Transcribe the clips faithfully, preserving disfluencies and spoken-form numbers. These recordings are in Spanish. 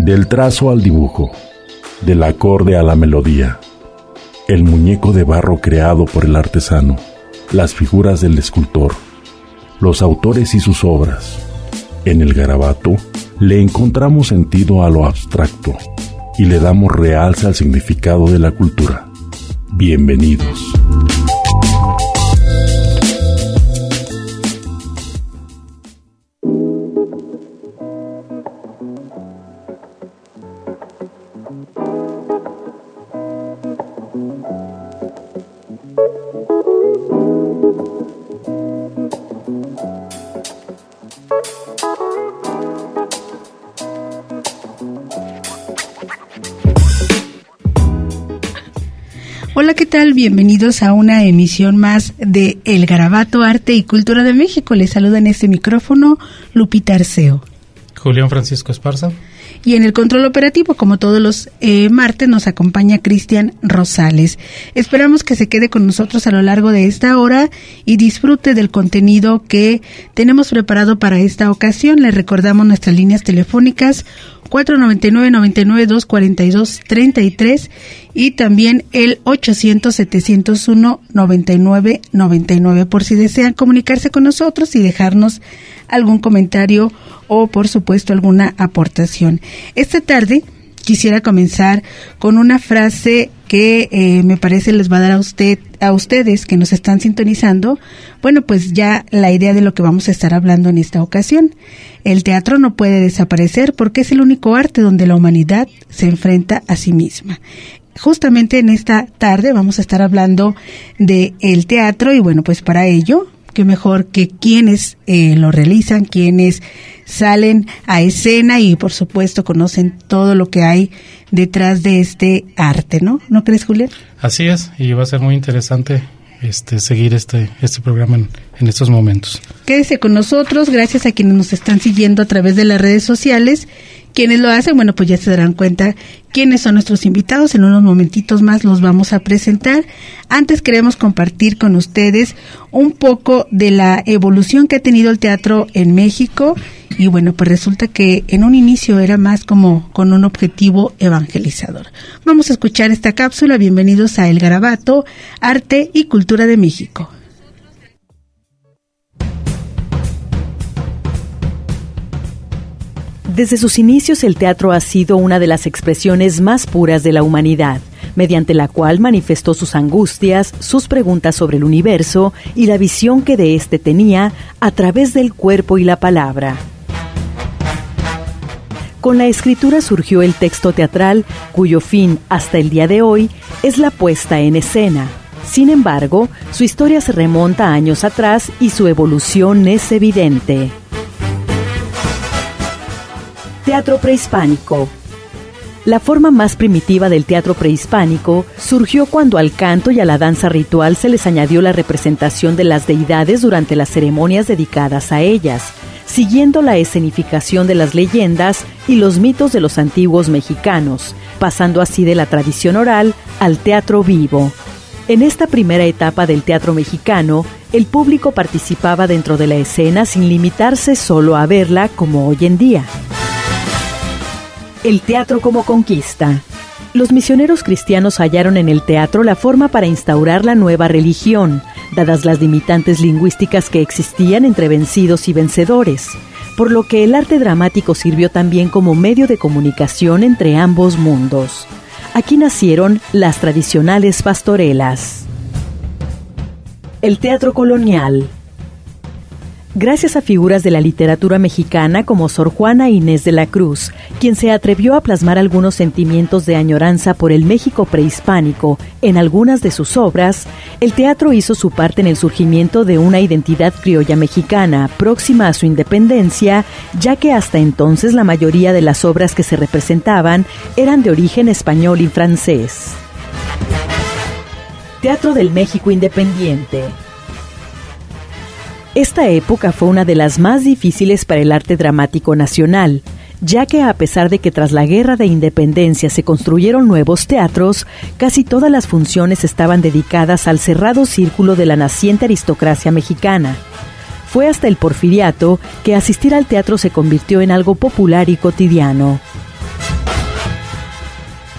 Del trazo al dibujo, del acorde a la melodía, el muñeco de barro creado por el artesano, las figuras del escultor, los autores y sus obras. En el garabato le encontramos sentido a lo abstracto y le damos realce al significado de la cultura. Bienvenidos. Hola, ¿qué tal? Bienvenidos a una emisión más de El Garabato, Arte y Cultura de México. Les saluda en este micrófono Lupita Arceo. Julián Francisco Esparza. Y en el control operativo, como todos los eh, martes, nos acompaña Cristian Rosales. Esperamos que se quede con nosotros a lo largo de esta hora y disfrute del contenido que tenemos preparado para esta ocasión. Les recordamos nuestras líneas telefónicas cuatro noventa y nueve, noventa y nueve, doscientos cuarenta y dos, treinta y tres y también el ochocientos, setecientos uno, noventa y nueve, noventa y nueve por si desean comunicarse con nosotros y dejarnos algún comentario o por supuesto alguna aportación. Esta tarde quisiera comenzar con una frase que eh, me parece les va a dar a usted, a ustedes que nos están sintonizando, bueno, pues ya la idea de lo que vamos a estar hablando en esta ocasión. El teatro no puede desaparecer porque es el único arte donde la humanidad se enfrenta a sí misma. Justamente en esta tarde vamos a estar hablando de el teatro y bueno, pues para ello, qué mejor que quienes eh, lo realizan, quienes salen a escena y por supuesto conocen todo lo que hay detrás de este arte, ¿no? ¿No crees, Julián? Así es, y va a ser muy interesante este seguir este este programa en, en estos momentos. Quédese con nosotros, gracias a quienes nos están siguiendo a través de las redes sociales. Quienes lo hacen, bueno, pues ya se darán cuenta quiénes son nuestros invitados. En unos momentitos más los vamos a presentar. Antes queremos compartir con ustedes un poco de la evolución que ha tenido el teatro en México. Y bueno, pues resulta que en un inicio era más como con un objetivo evangelizador. Vamos a escuchar esta cápsula. Bienvenidos a El Garabato, Arte y Cultura de México. Desde sus inicios, el teatro ha sido una de las expresiones más puras de la humanidad, mediante la cual manifestó sus angustias, sus preguntas sobre el universo y la visión que de éste tenía a través del cuerpo y la palabra. Con la escritura surgió el texto teatral, cuyo fin, hasta el día de hoy, es la puesta en escena. Sin embargo, su historia se remonta a años atrás y su evolución es evidente. Teatro prehispánico. La forma más primitiva del teatro prehispánico surgió cuando al canto y a la danza ritual se les añadió la representación de las deidades durante las ceremonias dedicadas a ellas, siguiendo la escenificación de las leyendas y los mitos de los antiguos mexicanos, pasando así de la tradición oral al teatro vivo. En esta primera etapa del teatro mexicano, el público participaba dentro de la escena sin limitarse solo a verla como hoy en día. El teatro como conquista. Los misioneros cristianos hallaron en el teatro la forma para instaurar la nueva religión, dadas las limitantes lingüísticas que existían entre vencidos y vencedores, por lo que el arte dramático sirvió también como medio de comunicación entre ambos mundos. Aquí nacieron las tradicionales pastorelas. El teatro colonial. Gracias a figuras de la literatura mexicana como Sor Juana Inés de la Cruz, quien se atrevió a plasmar algunos sentimientos de añoranza por el México prehispánico en algunas de sus obras, el teatro hizo su parte en el surgimiento de una identidad criolla mexicana próxima a su independencia, ya que hasta entonces la mayoría de las obras que se representaban eran de origen español y francés. Teatro del México independiente. Esta época fue una de las más difíciles para el arte dramático nacional, ya que a pesar de que tras la Guerra de Independencia se construyeron nuevos teatros, casi todas las funciones estaban dedicadas al cerrado círculo de la naciente aristocracia mexicana. Fue hasta el Porfiriato que asistir al teatro se convirtió en algo popular y cotidiano.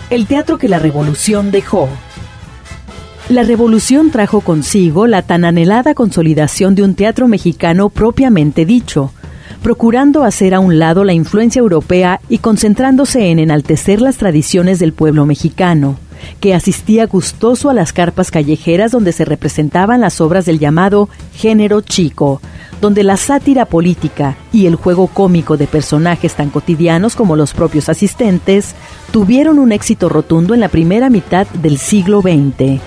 El teatro que la revolución dejó. La revolución trajo consigo la tan anhelada consolidación de un teatro mexicano propiamente dicho, procurando hacer a un lado la influencia europea y concentrándose en enaltecer las tradiciones del pueblo mexicano, que asistía gustoso a las carpas callejeras donde se representaban las obras del llamado género chico, donde la sátira política y el juego cómico de personajes tan cotidianos como los propios asistentes tuvieron un éxito rotundo en la primera mitad del siglo veinte.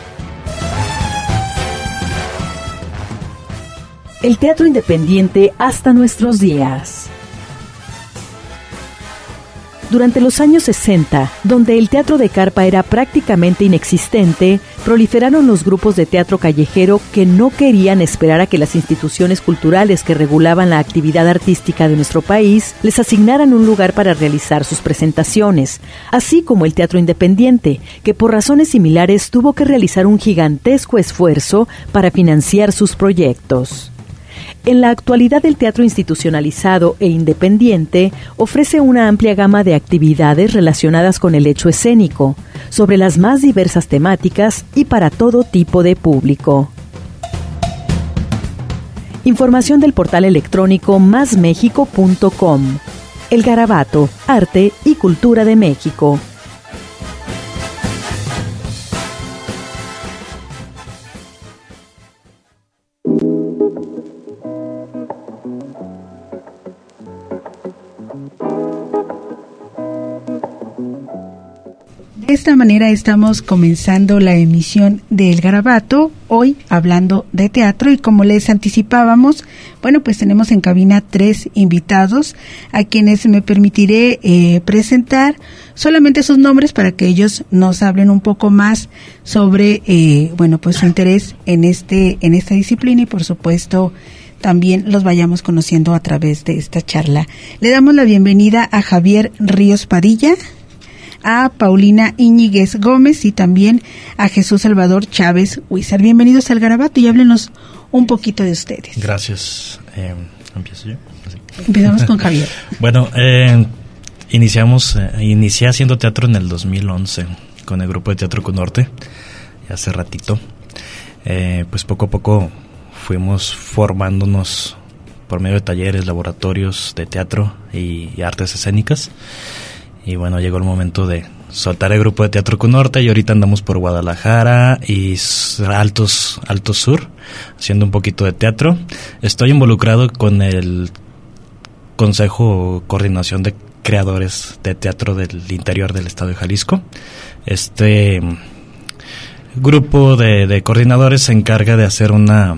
El teatro independiente hasta nuestros días. Durante los años sesenta, donde el teatro de carpa era prácticamente inexistente, proliferaron los grupos de teatro callejero que no querían esperar a que las instituciones culturales que regulaban la actividad artística de nuestro país les asignaran un lugar para realizar sus presentaciones, así como el teatro independiente, que por razones similares tuvo que realizar un gigantesco esfuerzo para financiar sus proyectos. En la actualidad, el teatro institucionalizado e independiente ofrece una amplia gama de actividades relacionadas con el hecho escénico, sobre las más diversas temáticas y para todo tipo de público. Información del portal electrónico más mexico punto com. El Garabato, Arte y Cultura de México. De esta manera estamos comenzando la emisión del Garabato, hoy hablando de teatro, y como les anticipábamos, bueno, pues tenemos en cabina tres invitados a quienes me permitiré eh, presentar solamente sus nombres para que ellos nos hablen un poco más sobre, eh, bueno, pues su interés en este en esta disciplina y por supuesto también los vayamos conociendo a través de esta charla. Le damos la bienvenida a Javier Ríos Padilla, a Paulina Íñiguez Gómez y también a Jesús Salvador Chávez Huizar. Bienvenidos al Garabato y háblenos un poquito de ustedes. Gracias. Eh, ¿Empiezo yo? Así. Empezamos con Javier. Bueno, eh, iniciamos, eh, inicié haciendo teatro en el dos mil once con el grupo de Teatro Cunorte, hace ratito. Eh, pues poco a poco fuimos formándonos por medio de talleres, laboratorios de teatro y, y artes escénicas. Y bueno, llegó el momento de soltar el grupo de Teatro Cunorte y ahorita andamos por Guadalajara y Altos, Altos Sur, haciendo un poquito de teatro. Estoy involucrado con el Consejo Coordinación de Creadores de Teatro del Interior del Estado de Jalisco. Este grupo de, de coordinadores se encarga de hacer una,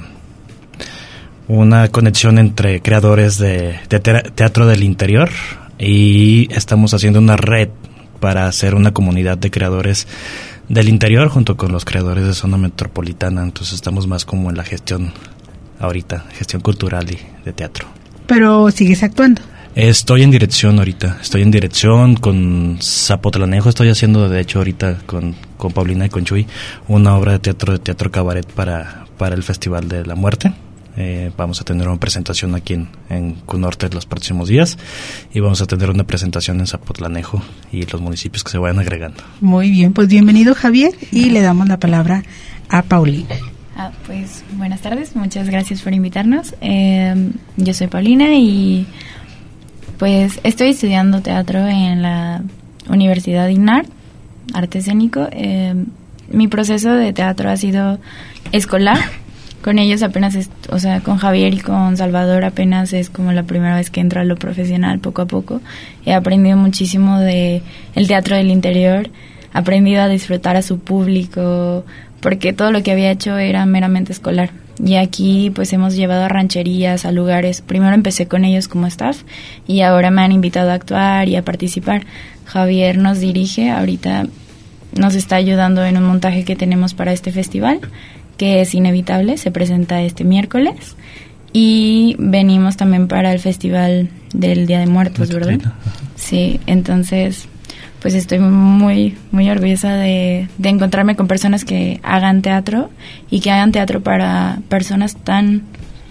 una conexión entre creadores de, de teatro del interior, y estamos haciendo una red para hacer una comunidad de creadores del interior junto con los creadores de zona metropolitana. Entonces estamos más como en la gestión ahorita, gestión cultural y de teatro. Pero sigues actuando. Estoy en dirección ahorita, estoy en dirección con Zapotlanejo, estoy haciendo de hecho ahorita con, con Paulina y con Chuy una obra de teatro de teatro cabaret para, para el Festival de la Muerte. Eh, vamos a tener una presentación aquí en, en Cunorte los próximos días y vamos a tener una presentación en Zapotlanejo y los municipios que se vayan agregando. Muy bien, pues bienvenido Javier y le damos la palabra a Paulina. Ah, pues buenas tardes, muchas gracias por invitarnos. Eh, yo soy Paulina y pues estoy estudiando teatro en la Universidad INAR, arte escénico. Eh, mi proceso de teatro ha sido escolar. Con ellos apenas, es, o sea, con Javier y con Salvador apenas es como la primera vez que entro a lo profesional poco a poco. He aprendido muchísimo de el teatro del interior, he aprendido a disfrutar a su público, porque todo lo que había hecho era meramente escolar. Y aquí pues hemos llevado a rancherías, a lugares. Primero empecé con ellos como staff y ahora me han invitado a actuar y a participar. Javier nos dirige, ahorita nos está ayudando en un montaje que tenemos para este festival, que es inevitable, se presenta este miércoles y venimos también para el festival del Día de Muertos, ¿verdad? Sí, entonces pues estoy muy muy orgullosa de, de encontrarme con personas que hagan teatro y que hagan teatro para personas tan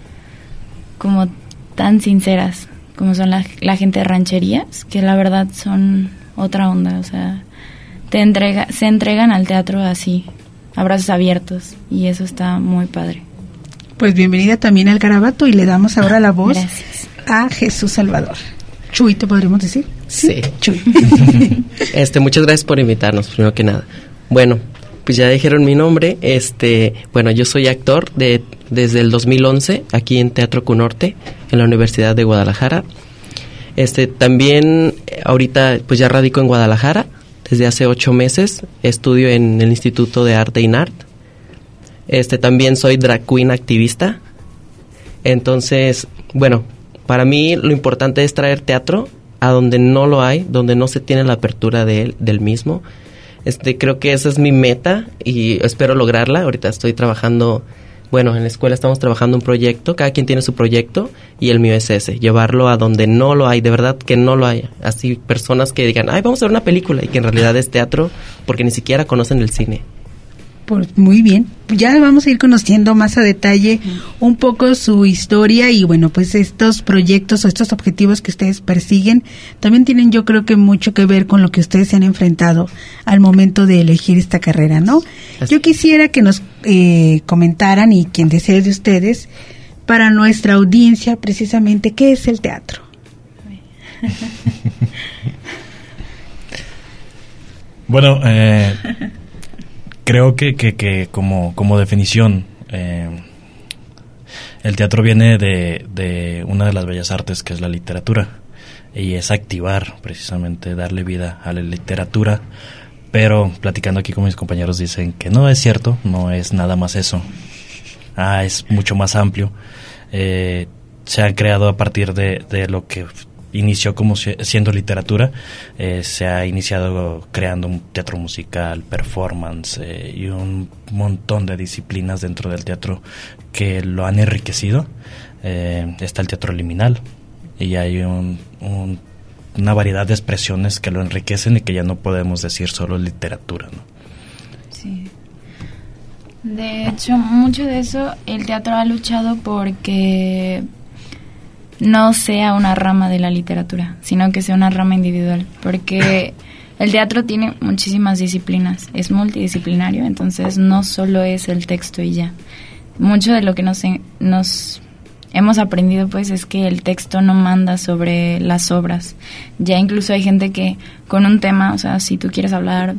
como tan sinceras como son la, la gente de rancherías, que la verdad son otra onda, o sea, te entrega, se entregan al teatro así, a brazos abiertos, y eso está muy padre. Pues bienvenida también al Garabato, y le damos ahora la voz Gracias. a Jesús Salvador. Chuy, ¿te podríamos decir? Sí. Chuy. Este, muchas gracias por invitarnos, primero que nada. Bueno, pues ya dijeron mi nombre. Este, bueno, yo soy actor de desde el dos mil once aquí en Teatro Cunorte, en la Universidad de Guadalajara. Este, también ahorita pues ya radico en Guadalajara desde hace ocho meses. Estudio en el Instituto de Arte INART. Este, también soy drag queen activista. Entonces, bueno, para mí lo importante es traer teatro a donde no lo hay, donde no se tiene la apertura de él, del mismo. Este, creo que esa es mi meta y espero lograrla. Ahorita estoy trabajando, bueno, en la escuela estamos trabajando un proyecto, cada quien tiene su proyecto y el mío es ese, llevarlo a donde no lo hay, de verdad que no lo hay. Así personas que digan, ay, vamos a ver una película y que en realidad es teatro porque ni siquiera conocen el cine. Pues muy bien, ya vamos a ir conociendo más a detalle un poco su historia y bueno, pues estos proyectos o estos objetivos que ustedes persiguen también tienen, yo creo que mucho que ver con lo que ustedes se han enfrentado al momento de elegir esta carrera, ¿no? Yo quisiera que nos eh, comentaran, y quien desee de ustedes, para nuestra audiencia precisamente, ¿qué es el teatro? Bueno, eh... creo que, que, que como, como definición, eh, el teatro viene de, de una de las bellas artes, que es la literatura, y es activar, precisamente, darle vida a la literatura, pero platicando aquí con mis compañeros dicen que no es cierto, no es nada más eso, ah, es mucho más amplio. Eh, se han creado a partir de, de lo que inició como siendo literatura, eh, se ha iniciado creando un teatro musical, performance eh, y un montón de disciplinas dentro del teatro que lo han enriquecido. Eh, está el teatro liminal y hay un, un, una variedad de expresiones que lo enriquecen y que ya no podemos decir solo literatura, ¿no? Sí. De hecho, mucho de eso el teatro ha luchado porque no sea una rama de la literatura, sino que sea una rama individual, porque el teatro tiene muchísimas disciplinas, es multidisciplinario, entonces no solo es el texto y ya. Mucho de lo que nos, nos hemos aprendido pues es que el texto no manda sobre las obras. Ya incluso hay gente que con un tema, o sea, si tú quieres hablar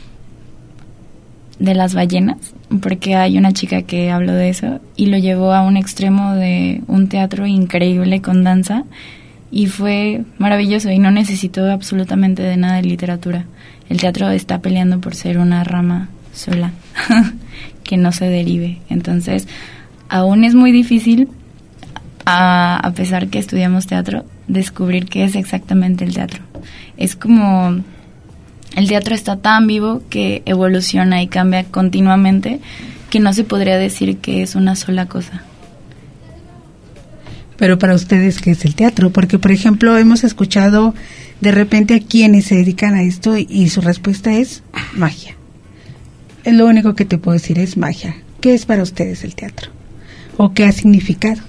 de las ballenas, porque hay una chica que habló de eso y lo llevó a un extremo de un teatro increíble con danza y fue maravilloso y no necesitó absolutamente de nada de literatura. El teatro está peleando por ser una rama sola que no se derive, entonces aún es muy difícil, a, a pesar que estudiamos teatro, descubrir qué es exactamente el teatro. Es como el teatro está tan vivo que evoluciona y cambia continuamente que no se podría decir que es una sola cosa. Pero para ustedes, ¿qué es el teatro? Porque, por ejemplo, hemos escuchado de repente a quienes se dedican a esto y su respuesta es magia. Es lo único que te puedo decir, es magia. ¿Qué es para ustedes el teatro? ¿O qué ha significado?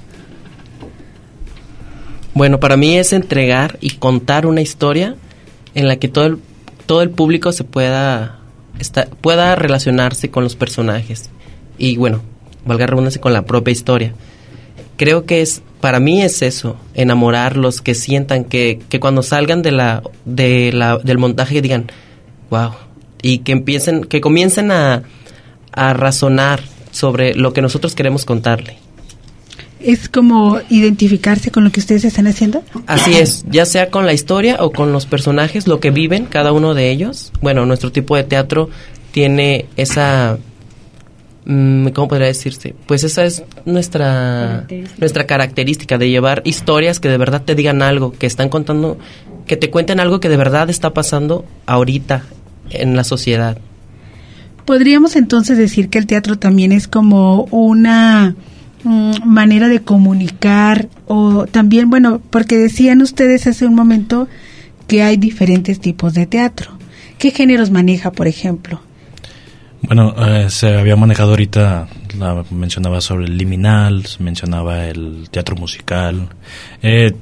Bueno, para mí es entregar y contar una historia en la que todo el todo el público se pueda esta, pueda relacionarse con los personajes y bueno, valga la redundancia, con la propia historia. Creo que es, para mí es eso, enamorarlos, que sientan que, que cuando salgan de la, de la del montaje digan, wow, y que empiecen, que comiencen a, a razonar sobre lo que nosotros queremos contarle. ¿Es como identificarse con lo que ustedes están haciendo? Así es, ya sea con la historia o con los personajes, lo que viven cada uno de ellos. Bueno, nuestro tipo de teatro tiene esa, ¿cómo podría decirse? Pues esa es nuestra nuestra característica de llevar historias que de verdad te digan algo, que están contando, que te cuenten algo que de verdad está pasando ahorita en la sociedad. Podríamos entonces decir que el teatro también es como una manera de comunicar, o también, bueno, porque decían ustedes hace un momento que hay diferentes tipos de teatro. ¿Qué géneros maneja, por ejemplo? Bueno, eh, se había manejado ahorita, la mencionaba sobre el liminal, se mencionaba el teatro musical. Eh,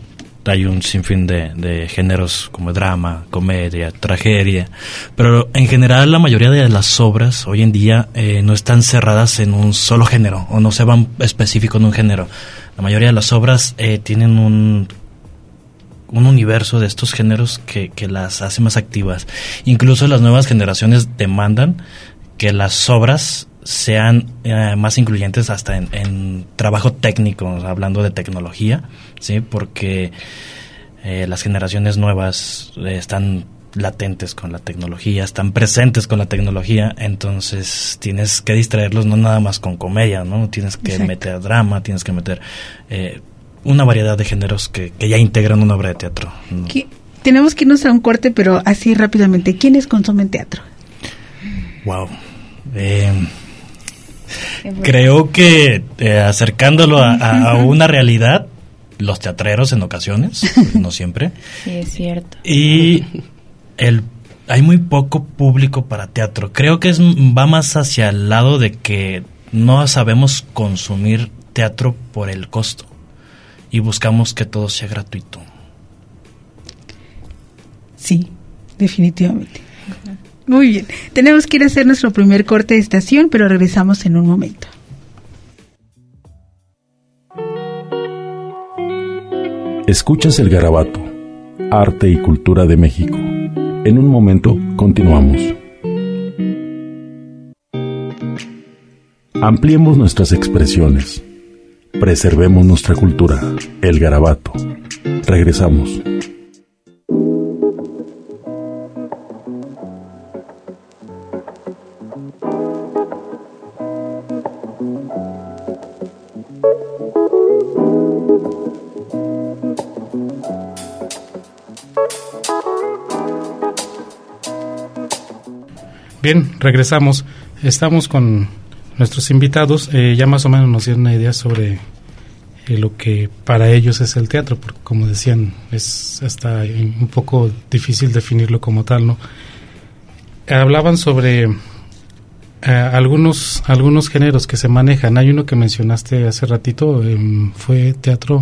hay un sinfín de, de géneros como drama, comedia, tragedia, pero en general la mayoría de las obras hoy en día eh, no están cerradas en un solo género o no se van específico en un género. La mayoría de las obras eh, tienen un un universo de estos géneros que, que las hace más activas. Incluso las nuevas generaciones demandan que las obras sean eh, más incluyentes hasta en, en trabajo técnico, hablando de tecnología, ¿sí? Porque eh, las generaciones nuevas eh, están latentes con la tecnología, están presentes con la tecnología, entonces tienes que distraerlos no nada más con comedia, ¿no? Tienes que Exacto. meter drama, tienes que meter eh, una variedad de géneros que, que ya integran una obra de teatro, ¿no? Tenemos que irnos a un corte, pero así rápidamente, ¿quiénes consumen teatro? Wow. Eh, creo que eh, acercándolo a, a, a una realidad, los teatreros en ocasiones, no siempre. Sí, es cierto. Y el hay muy poco público para teatro. Creo que es va más hacia el lado de que no sabemos consumir teatro por el costo y buscamos que todo sea gratuito. Sí, definitivamente. Muy bien, tenemos que ir a hacer nuestro primer corte de estación, pero regresamos en un momento. Escuchas El Garabato, Arte y Cultura de México. En un momento continuamos. Ampliemos nuestras expresiones. Preservemos nuestra cultura. El Garabato. Regresamos. Bien, regresamos. Estamos con nuestros invitados. Eh, ya más o menos nos dieron una idea sobre eh, lo que para ellos es el teatro, porque como decían, es hasta un poco difícil definirlo como tal, ¿no? Hablaban sobre eh, algunos algunos géneros que se manejan. Hay uno que mencionaste hace ratito, eh, fue teatro.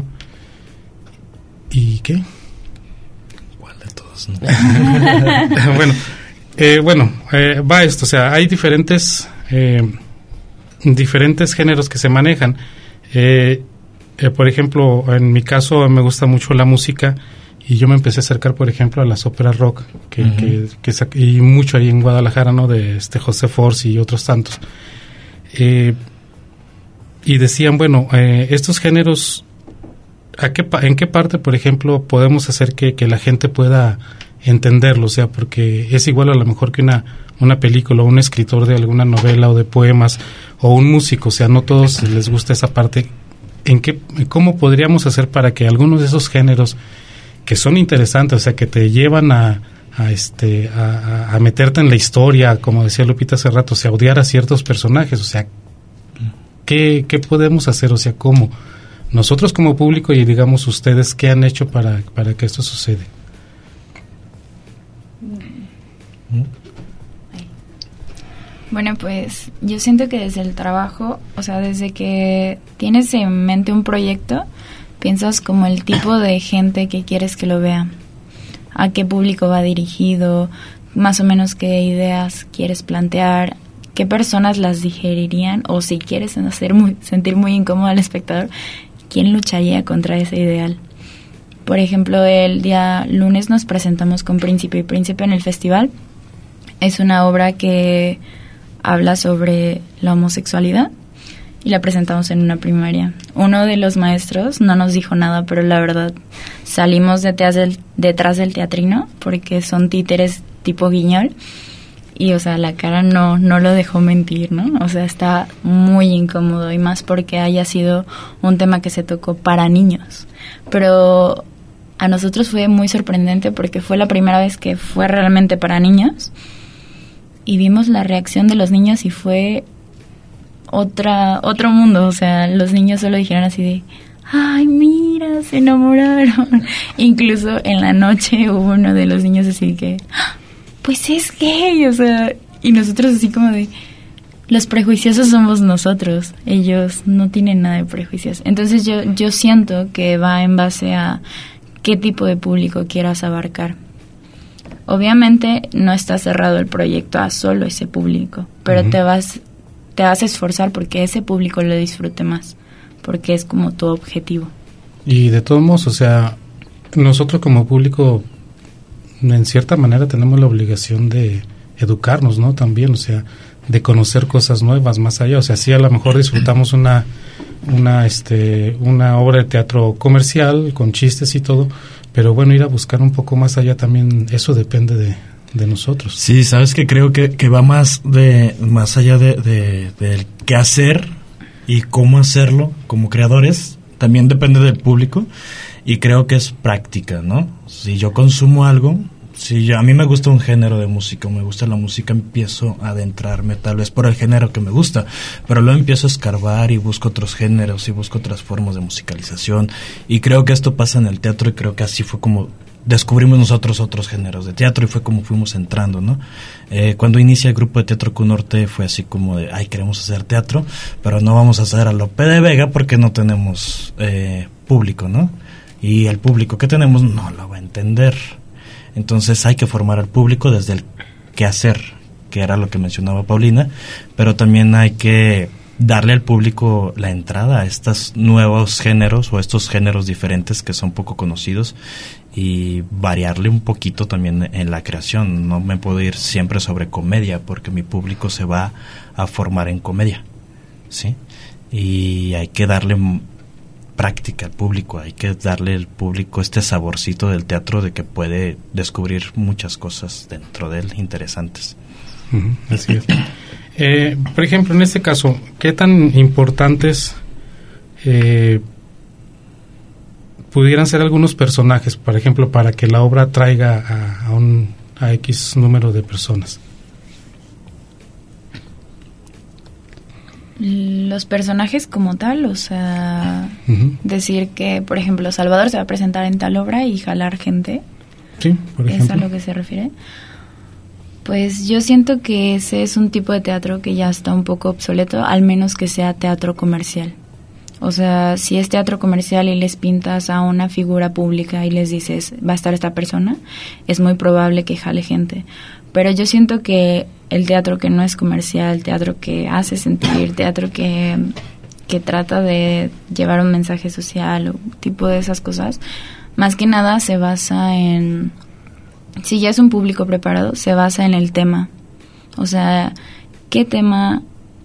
¿Y qué? ¿Cuál de todos? No? bueno. Eh, bueno, eh, va esto, o sea, hay diferentes eh, diferentes géneros que se manejan. Eh, eh, por ejemplo, en mi caso me gusta mucho la música y yo me empecé a acercar, por ejemplo, a las óperas rock, que, uh-huh. que, que sa- y mucho ahí en Guadalajara, ¿no? De este José Force y otros tantos. Eh, y decían, bueno, eh, estos géneros, ¿a qué pa- ¿en qué parte, por ejemplo, podemos hacer que, que la gente pueda entenderlo? O sea, porque es igual a lo mejor que una, una película o un escritor de alguna novela o de poemas o un músico, o sea, no todos les gusta esa parte. ¿En qué, cómo podríamos hacer para que algunos de esos géneros que son interesantes, o sea, que te llevan a, a este a, a meterte en la historia, como decía Lupita hace rato, o sea, odiar a ciertos personajes, o sea, ¿qué, qué podemos hacer? O sea, ¿cómo? Nosotros como público y digamos ustedes, ¿qué han hecho para, para que esto suceda? Bueno, pues yo siento que desde el trabajo, o sea, desde que tienes en mente un proyecto, piensas como el tipo de gente que quieres que lo vea, a qué público va dirigido, más o menos qué ideas quieres plantear, qué personas las digerirían, o si quieres hacer muy, sentir muy incómodo al espectador, quién lucharía contra ese ideal. Por ejemplo, el día lunes nos presentamos con Príncipe y Príncipe en el festival. Es una obra que habla sobre la homosexualidad y la presentamos en una primaria. Uno de los maestros no nos dijo nada, pero la verdad salimos detrás del, detrás del teatrino porque son títeres tipo Guiñol y, o sea, la cara no, no lo dejó mentir, ¿no? O sea, está muy incómodo y más porque haya sido un tema que se tocó para niños. Pero a nosotros fue muy sorprendente porque fue la primera vez que fue realmente para niños. Y vimos la reacción de los niños y fue otra otro mundo. O sea, los niños solo dijeron así de, ¡ay, mira, se enamoraron! Incluso en la noche hubo uno de los niños así que, pues es gay, o sea, y nosotros así como de, los prejuiciosos somos nosotros, ellos no tienen nada de prejuicios. Entonces yo, yo siento que va en base a qué tipo de público quieras abarcar. Obviamente no está cerrado el proyecto a solo ese público, pero uh-huh. te vas te vas a esforzar porque ese público lo disfrute más, porque es como tu objetivo. Y de todos modos, o sea, nosotros como público, en cierta manera tenemos la obligación de educarnos, ¿no? También, o sea, de conocer cosas nuevas más allá. O sea, sí, a lo mejor disfrutamos una una este una obra de teatro comercial con chistes y todo, pero bueno, ir a buscar un poco más allá también, eso depende de, de nosotros. Sí, sabes que creo que, que va más de más allá de, de del qué hacer y cómo hacerlo como creadores, también depende del público, y creo que es práctica, ¿no? Si yo consumo algo, si yo, a mí me gusta un género de música, me gusta la música, empiezo a adentrarme tal vez por el género que me gusta, pero luego empiezo a escarbar y busco otros géneros y busco otras formas de musicalización, y creo que esto pasa en el teatro, y creo que así fue como descubrimos nosotros otros géneros de teatro y fue como fuimos entrando, ¿no? Eh, cuando inicia el grupo de Teatro Q Norte fue así como de, ay, queremos hacer teatro, pero no vamos a hacer a Lope de Vega porque no tenemos eh, público, ¿no? Y el público que tenemos no lo va a entender. Entonces hay que formar al público desde el qué hacer, que era lo que mencionaba Paulina, pero también hay que darle al público la entrada a estos nuevos géneros o estos géneros diferentes que son poco conocidos y variarle un poquito también en la creación. No me puedo ir siempre sobre comedia porque mi público se va a formar en comedia, ¿sí? Y hay que darle práctica al público, hay que darle al público este saborcito del teatro de que puede descubrir muchas cosas dentro de él interesantes. Uh-huh, así es. Eh, por ejemplo, en este caso, ¿qué tan importantes eh, pudieran ser algunos personajes, por ejemplo, para que la obra traiga a, a un a X número de personas? Los personajes como tal, o sea, uh-huh. decir que, por ejemplo, Salvador se va a presentar en tal obra y jalar gente. Sí, por ejemplo. ¿Es a lo que se refiere? Pues yo siento que ese es un tipo de teatro que ya está un poco obsoleto, al menos que sea teatro comercial. O sea, si es teatro comercial y les pintas a una figura pública y les dices, va a estar esta persona, es muy probable que jale gente. Pero yo siento que el teatro que no es comercial, teatro que hace sentir, teatro que, que trata de llevar un mensaje social o tipo de esas cosas, más que nada se basa en, si ya es un público preparado, se basa en el tema. O sea, ¿qué tema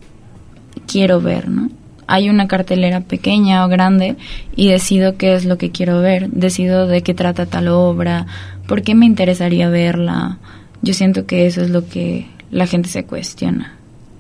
quiero ver, no? Hay una cartelera pequeña o grande y decido qué es lo que quiero ver, decido de qué trata tal obra, por qué me interesaría verla. Yo siento que eso es lo que la gente se cuestiona,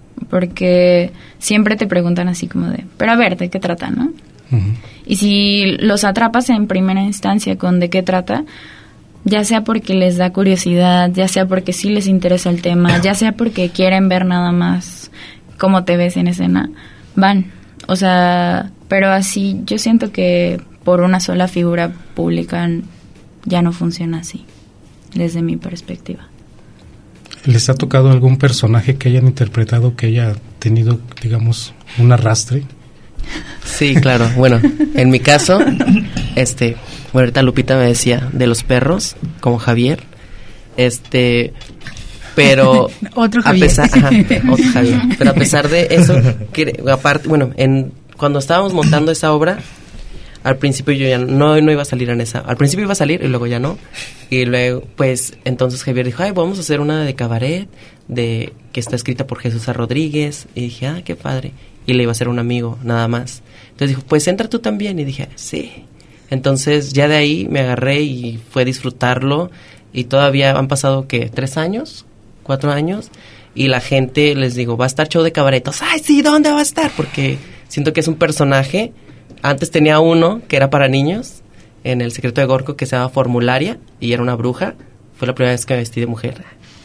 porque siempre te preguntan así como de, pero a ver, ¿de qué trata, no? Uh-huh. Y si los atrapas en primera instancia con de qué trata, ya sea porque les da curiosidad, ya sea porque sí les interesa el tema, ya sea porque quieren ver nada más cómo te ves en escena, van. O sea, pero así yo siento que por una sola figura pública ya no funciona así, desde mi perspectiva. ¿Les ha tocado algún personaje que hayan interpretado que haya tenido, digamos, un arrastre? Sí, claro. Bueno, en mi caso, este, bueno, ahorita Lupita me decía de los perros, como Javier, este, pero otro Javier. A pesar, ajá, otro Javier. Pero a pesar de eso, que, aparte, bueno, en cuando estábamos montando esa obra, al principio yo ya no, no iba a salir en esa. Al principio iba a salir y luego ya no. Y luego, pues, entonces Javier dijo, ay, vamos a hacer una de cabaret, de que está escrita por Jesús A. Rodríguez. Y dije, ah, qué padre. Y le iba a hacer un amigo, nada más. Entonces dijo, pues entra tú también. Y dije, sí. Entonces ya de ahí me agarré y fue a disfrutarlo. Y todavía han pasado, ¿qué? ¿Tres años? ¿Cuatro años? Y la gente, les digo, va a estar show de cabaretos. Ay, sí, ¿dónde va a estar? Porque siento que es un personaje. Antes tenía uno que era para niños, en El secreto de Gorko, que se llama Formularia, y era una bruja. Fue la primera vez que me vestí de mujer.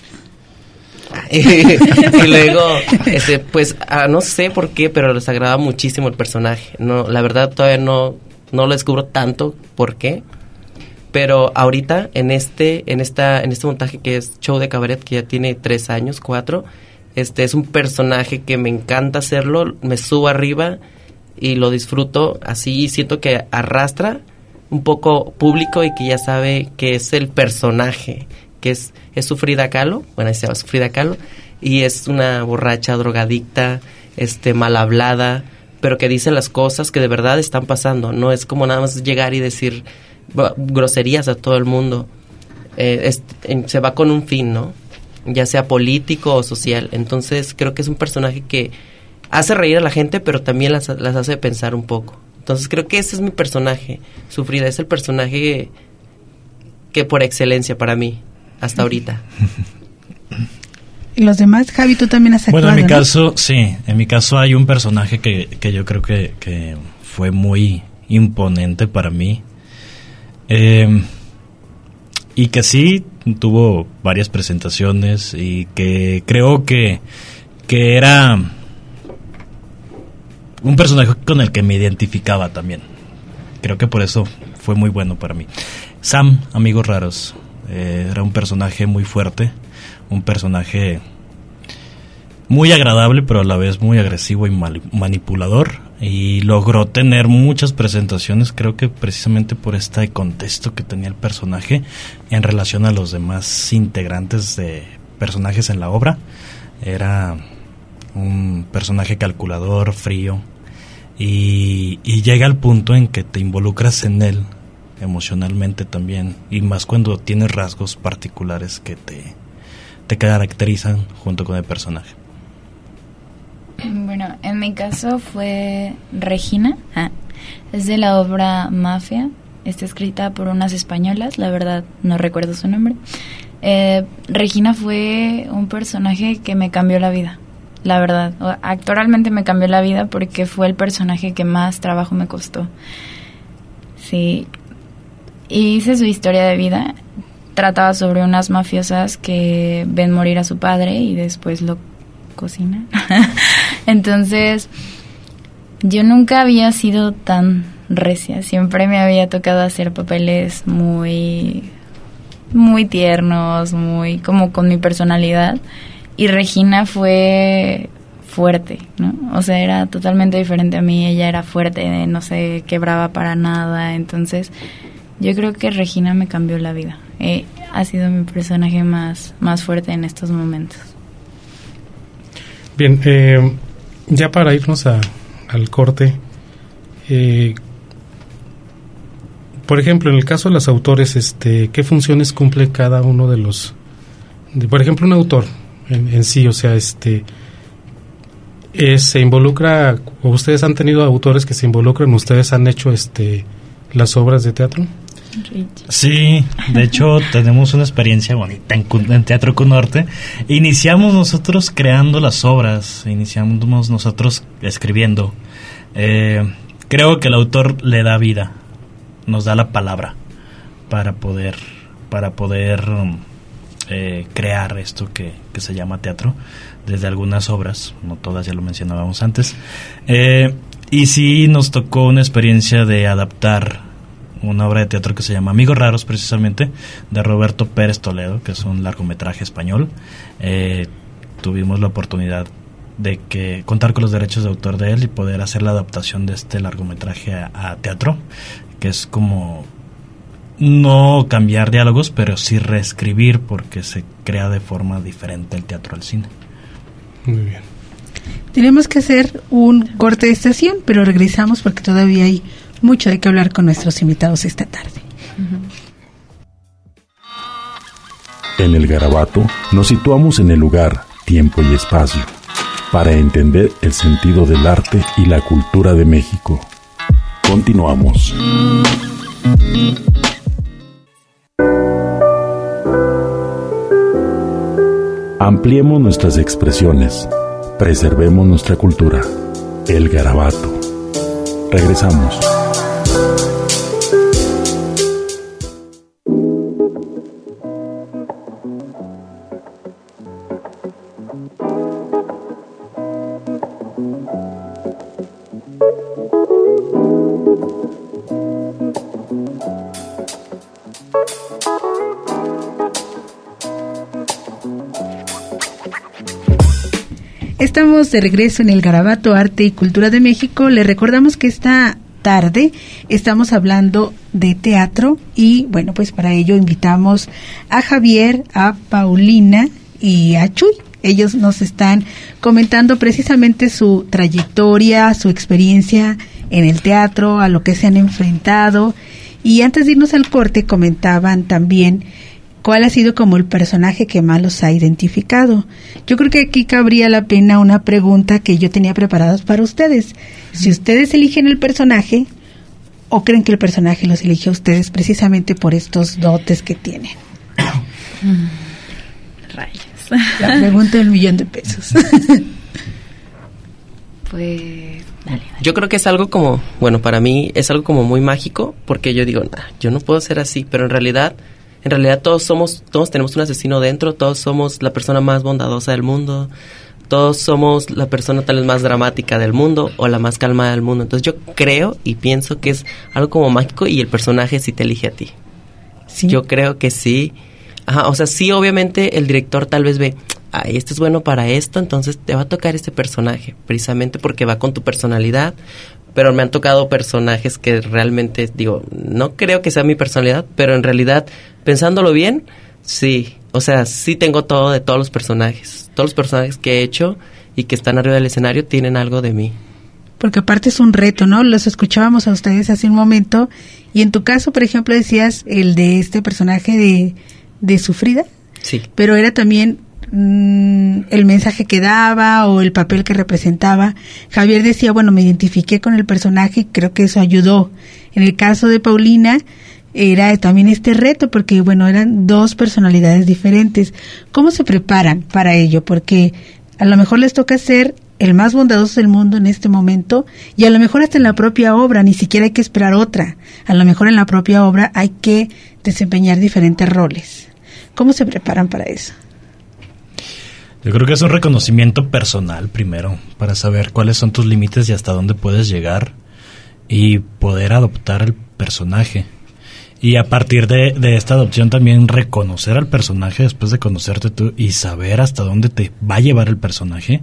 y, y luego, este, pues, ah, no sé por qué, pero les agrada muchísimo el personaje. No, la verdad todavía no, no lo descubro tanto por qué. Pero ahorita, en este, en esta, en este montaje que es show de cabaret, que ya tiene tres años, cuatro, este es un personaje que me encanta hacerlo, me subo arriba y lo disfruto así, siento que arrastra, un poco público y que ya sabe que es el personaje, que es, es su Frida Kahlo, bueno, ahí se llama su Frida Kahlo, y es una borracha, drogadicta, este, mal hablada, pero que dice las cosas que de verdad están pasando. No es como nada más llegar y decir groserías a todo el mundo. Eh, es, en, se va con un fin, ¿no? Ya sea político o social. Entonces creo que es un personaje que hace reír a la gente, pero también las, las hace pensar un poco. Entonces creo que ese es mi personaje. Su Frida es el personaje que, que por excelencia para mí, hasta ahorita. ¿Y los demás? Javi, tú también has actuado, Bueno, en mi ¿no? caso, sí. En mi caso hay un personaje que, que yo creo que, que fue muy imponente para mí. Eh, y que sí tuvo varias presentaciones y que creo que, que era un personaje con el que me identificaba también. Creo que por eso fue muy bueno para mí. Sam, Amigos Raros, eh, era un personaje muy fuerte, un personaje muy agradable, pero a la vez muy agresivo y mal, manipulador, y logró tener muchas presentaciones, creo que precisamente por este contexto que tenía el personaje en relación a los demás integrantes de personajes en la obra. Era un personaje calculador, frío, y, y llega al punto en que te involucras en él emocionalmente también, y más cuando tienes rasgos particulares que te, te caracterizan junto con el personaje. Bueno, en mi caso fue Regina. Ah, es de la obra Mafia. Está escrita por unas españolas, la verdad no recuerdo su nombre. Eh, Regina fue un personaje que me cambió la vida, la verdad. Actualmente me cambió la vida porque fue el personaje que más trabajo me costó. Sí, hice su historia de vida. Trataba sobre unas mafiosas que ven morir a su padre y después lo cocinan. Entonces, yo nunca había sido tan recia. Siempre me había tocado hacer papeles muy, muy tiernos, muy como con mi personalidad. Y Regina fue fuerte, ¿no? O sea, era totalmente diferente a mí. Ella era fuerte, no se quebraba para nada. Entonces, yo creo que Regina me cambió la vida. Eh, ha sido mi personaje más, más fuerte en estos momentos. Bien, eh, ya para irnos a, al corte, eh, por ejemplo, en el caso de los autores, este, ¿qué funciones cumple cada uno de los, de, por ejemplo, un autor en, en sí? O sea, este, eh, se involucra, o ustedes han tenido autores que se involucran, ustedes han hecho, este, las obras de teatro. Sí, de hecho tenemos una experiencia bonita en, en Teatro Cunorte. Iniciamos nosotros creando las obras, iniciamos nosotros escribiendo. Eh, creo que el autor le da vida, nos da la palabra para poder, para poder eh, crear esto que, que se llama teatro, desde algunas obras, no todas, ya lo mencionábamos antes. Eh, y sí nos tocó una experiencia de adaptar una obra de teatro que se llama Amigos Raros, precisamente, de Roberto Pérez Toledo, que es un largometraje español. Eh, tuvimos la oportunidad de que contar con los derechos de autor de él y poder hacer la adaptación de este largometraje a, a teatro, que es como no cambiar diálogos, pero sí reescribir, porque se crea de forma diferente el teatro al cine. Muy bien. Tenemos que hacer un corte de estación, pero regresamos porque todavía hay mucho de qué hablar con nuestros invitados esta tarde. En el Garabato nos situamos en el lugar, tiempo y espacio para entender el sentido del arte y la cultura de México. Continuamos. Ampliemos nuestras expresiones, preservemos nuestra cultura. El Garabato. Regresamos. Estamos de regreso en el Garabato Arte y Cultura de México. Le recordamos que esta tarde. Estamos hablando de teatro y bueno, pues para ello invitamos a Javier, a Paulina y a Chuy. Ellos nos están comentando precisamente su trayectoria, su experiencia en el teatro, a lo que se han enfrentado. Y antes de irnos al corte comentaban también cuál ha sido como el personaje que más los ha identificado. Yo creo que aquí cabría la pena una pregunta que yo tenía preparadas para ustedes. Si ustedes eligen el personaje o creen que el personaje los elige a ustedes precisamente por estos dotes que tienen. Rayos. La pregunta del millón de pesos. Pues, dale, dale. Yo creo que es algo como, bueno, para mí es algo como muy mágico, porque yo digo, nah, yo no puedo ser así, pero en realidad, en realidad todos somos, todos tenemos un asesino dentro, todos somos la persona más bondadosa del mundo, todos somos la persona tal vez más dramática del mundo o la más calmada del mundo. Entonces yo creo y pienso que es algo como mágico y el personaje sí te elige a ti. ¿Sí? Yo creo que sí. Ajá, o sea, sí, obviamente el director tal vez ve, ay, este es bueno para esto, entonces te va a tocar este personaje, precisamente porque va con tu personalidad, pero me han tocado personajes que realmente, digo, no creo que sea mi personalidad, pero en realidad, pensándolo bien, sí, o sea, sí tengo todo de todos los personajes, todos los personajes que he hecho y que están arriba del escenario tienen algo de mí. Porque aparte es un reto, ¿no? Los escuchábamos a ustedes hace un momento, y en tu caso, por ejemplo, decías el de este personaje de... de Sufrida, sí, pero era también mmm, el mensaje que daba o el papel que representaba. Javier decía, bueno, me identifiqué con el personaje y creo que eso ayudó. En el caso de Paulina era también este reto porque, bueno, eran dos personalidades diferentes. ¿Cómo se preparan para ello? Porque a lo mejor les toca ser el más bondadoso del mundo en este momento y a lo mejor hasta en la propia obra, ni siquiera hay que esperar otra. A lo mejor en la propia obra hay que desempeñar diferentes roles. ¿Cómo se preparan para eso? Yo creo que es un reconocimiento personal primero, para saber cuáles son tus límites y hasta dónde puedes llegar y poder adoptar el personaje. Y a partir de, de esta adopción también reconocer al personaje después de conocerte tú y saber hasta dónde te va a llevar el personaje.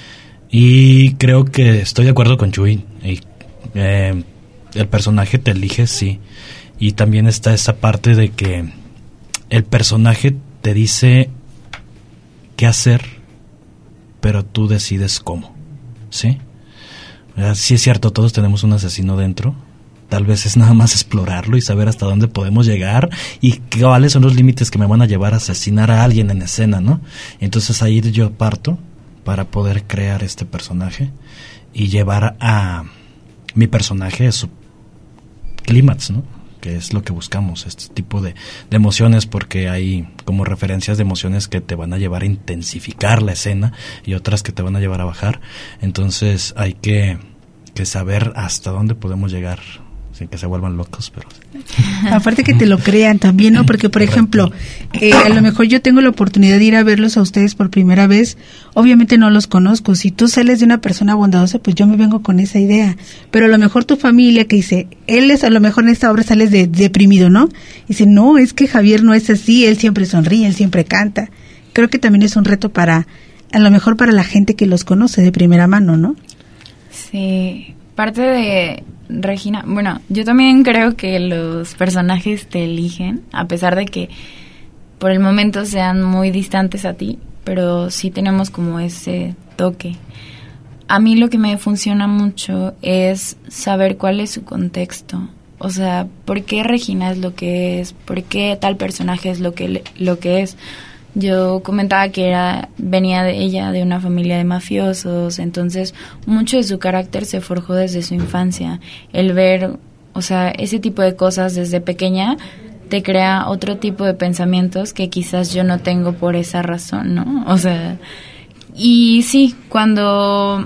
Y creo que estoy de acuerdo con Chuy. Y, eh, el personaje te elige, sí. Y también está esa parte de que el personaje te dice qué hacer, pero tú decides cómo, ¿sí? Sí es cierto, todos tenemos un asesino dentro. Tal vez es nada más explorarlo y saber hasta dónde podemos llegar y cuáles son los límites que me van a llevar a asesinar a alguien en escena, ¿no? Entonces ahí yo parto para poder crear este personaje y llevar a mi personaje a su clímax, ¿no? Que es lo que buscamos, este tipo de, de emociones, porque hay como referencias de emociones que te van a llevar a intensificar la escena y otras que te van a llevar a bajar. Entonces hay que, que saber hasta dónde podemos llegar sin que se vuelvan locos, pero... Aparte que te lo crean también, ¿no? Porque, por ejemplo, eh, a lo mejor yo tengo la oportunidad de ir a verlos a ustedes por primera vez, obviamente no los conozco, si tú sales de una persona bondadosa, pues yo me vengo con esa idea, pero a lo mejor tu familia que dice, él es, a lo mejor en esta obra sales de, deprimido, ¿no? Y dice, no, es que Javier no es así, él siempre sonríe, él siempre canta. Creo que también es un reto para, a lo mejor para la gente que los conoce de primera mano, ¿no? Sí, parte de... Regina, bueno, yo también creo que los personajes te eligen, a pesar de que por el momento sean muy distantes a ti, pero sí tenemos como ese toque. A mí lo que me funciona mucho es saber cuál es su contexto, o sea, por qué Regina es lo que es, por qué tal personaje es lo que, lo que es. Yo comentaba que era venía de ella de una familia de mafiosos, entonces mucho de su carácter se forjó desde su infancia. El ver, o sea, ese tipo de cosas desde pequeña te crea otro tipo de pensamientos que quizás yo no tengo por esa razón, ¿no? O sea, y sí, cuando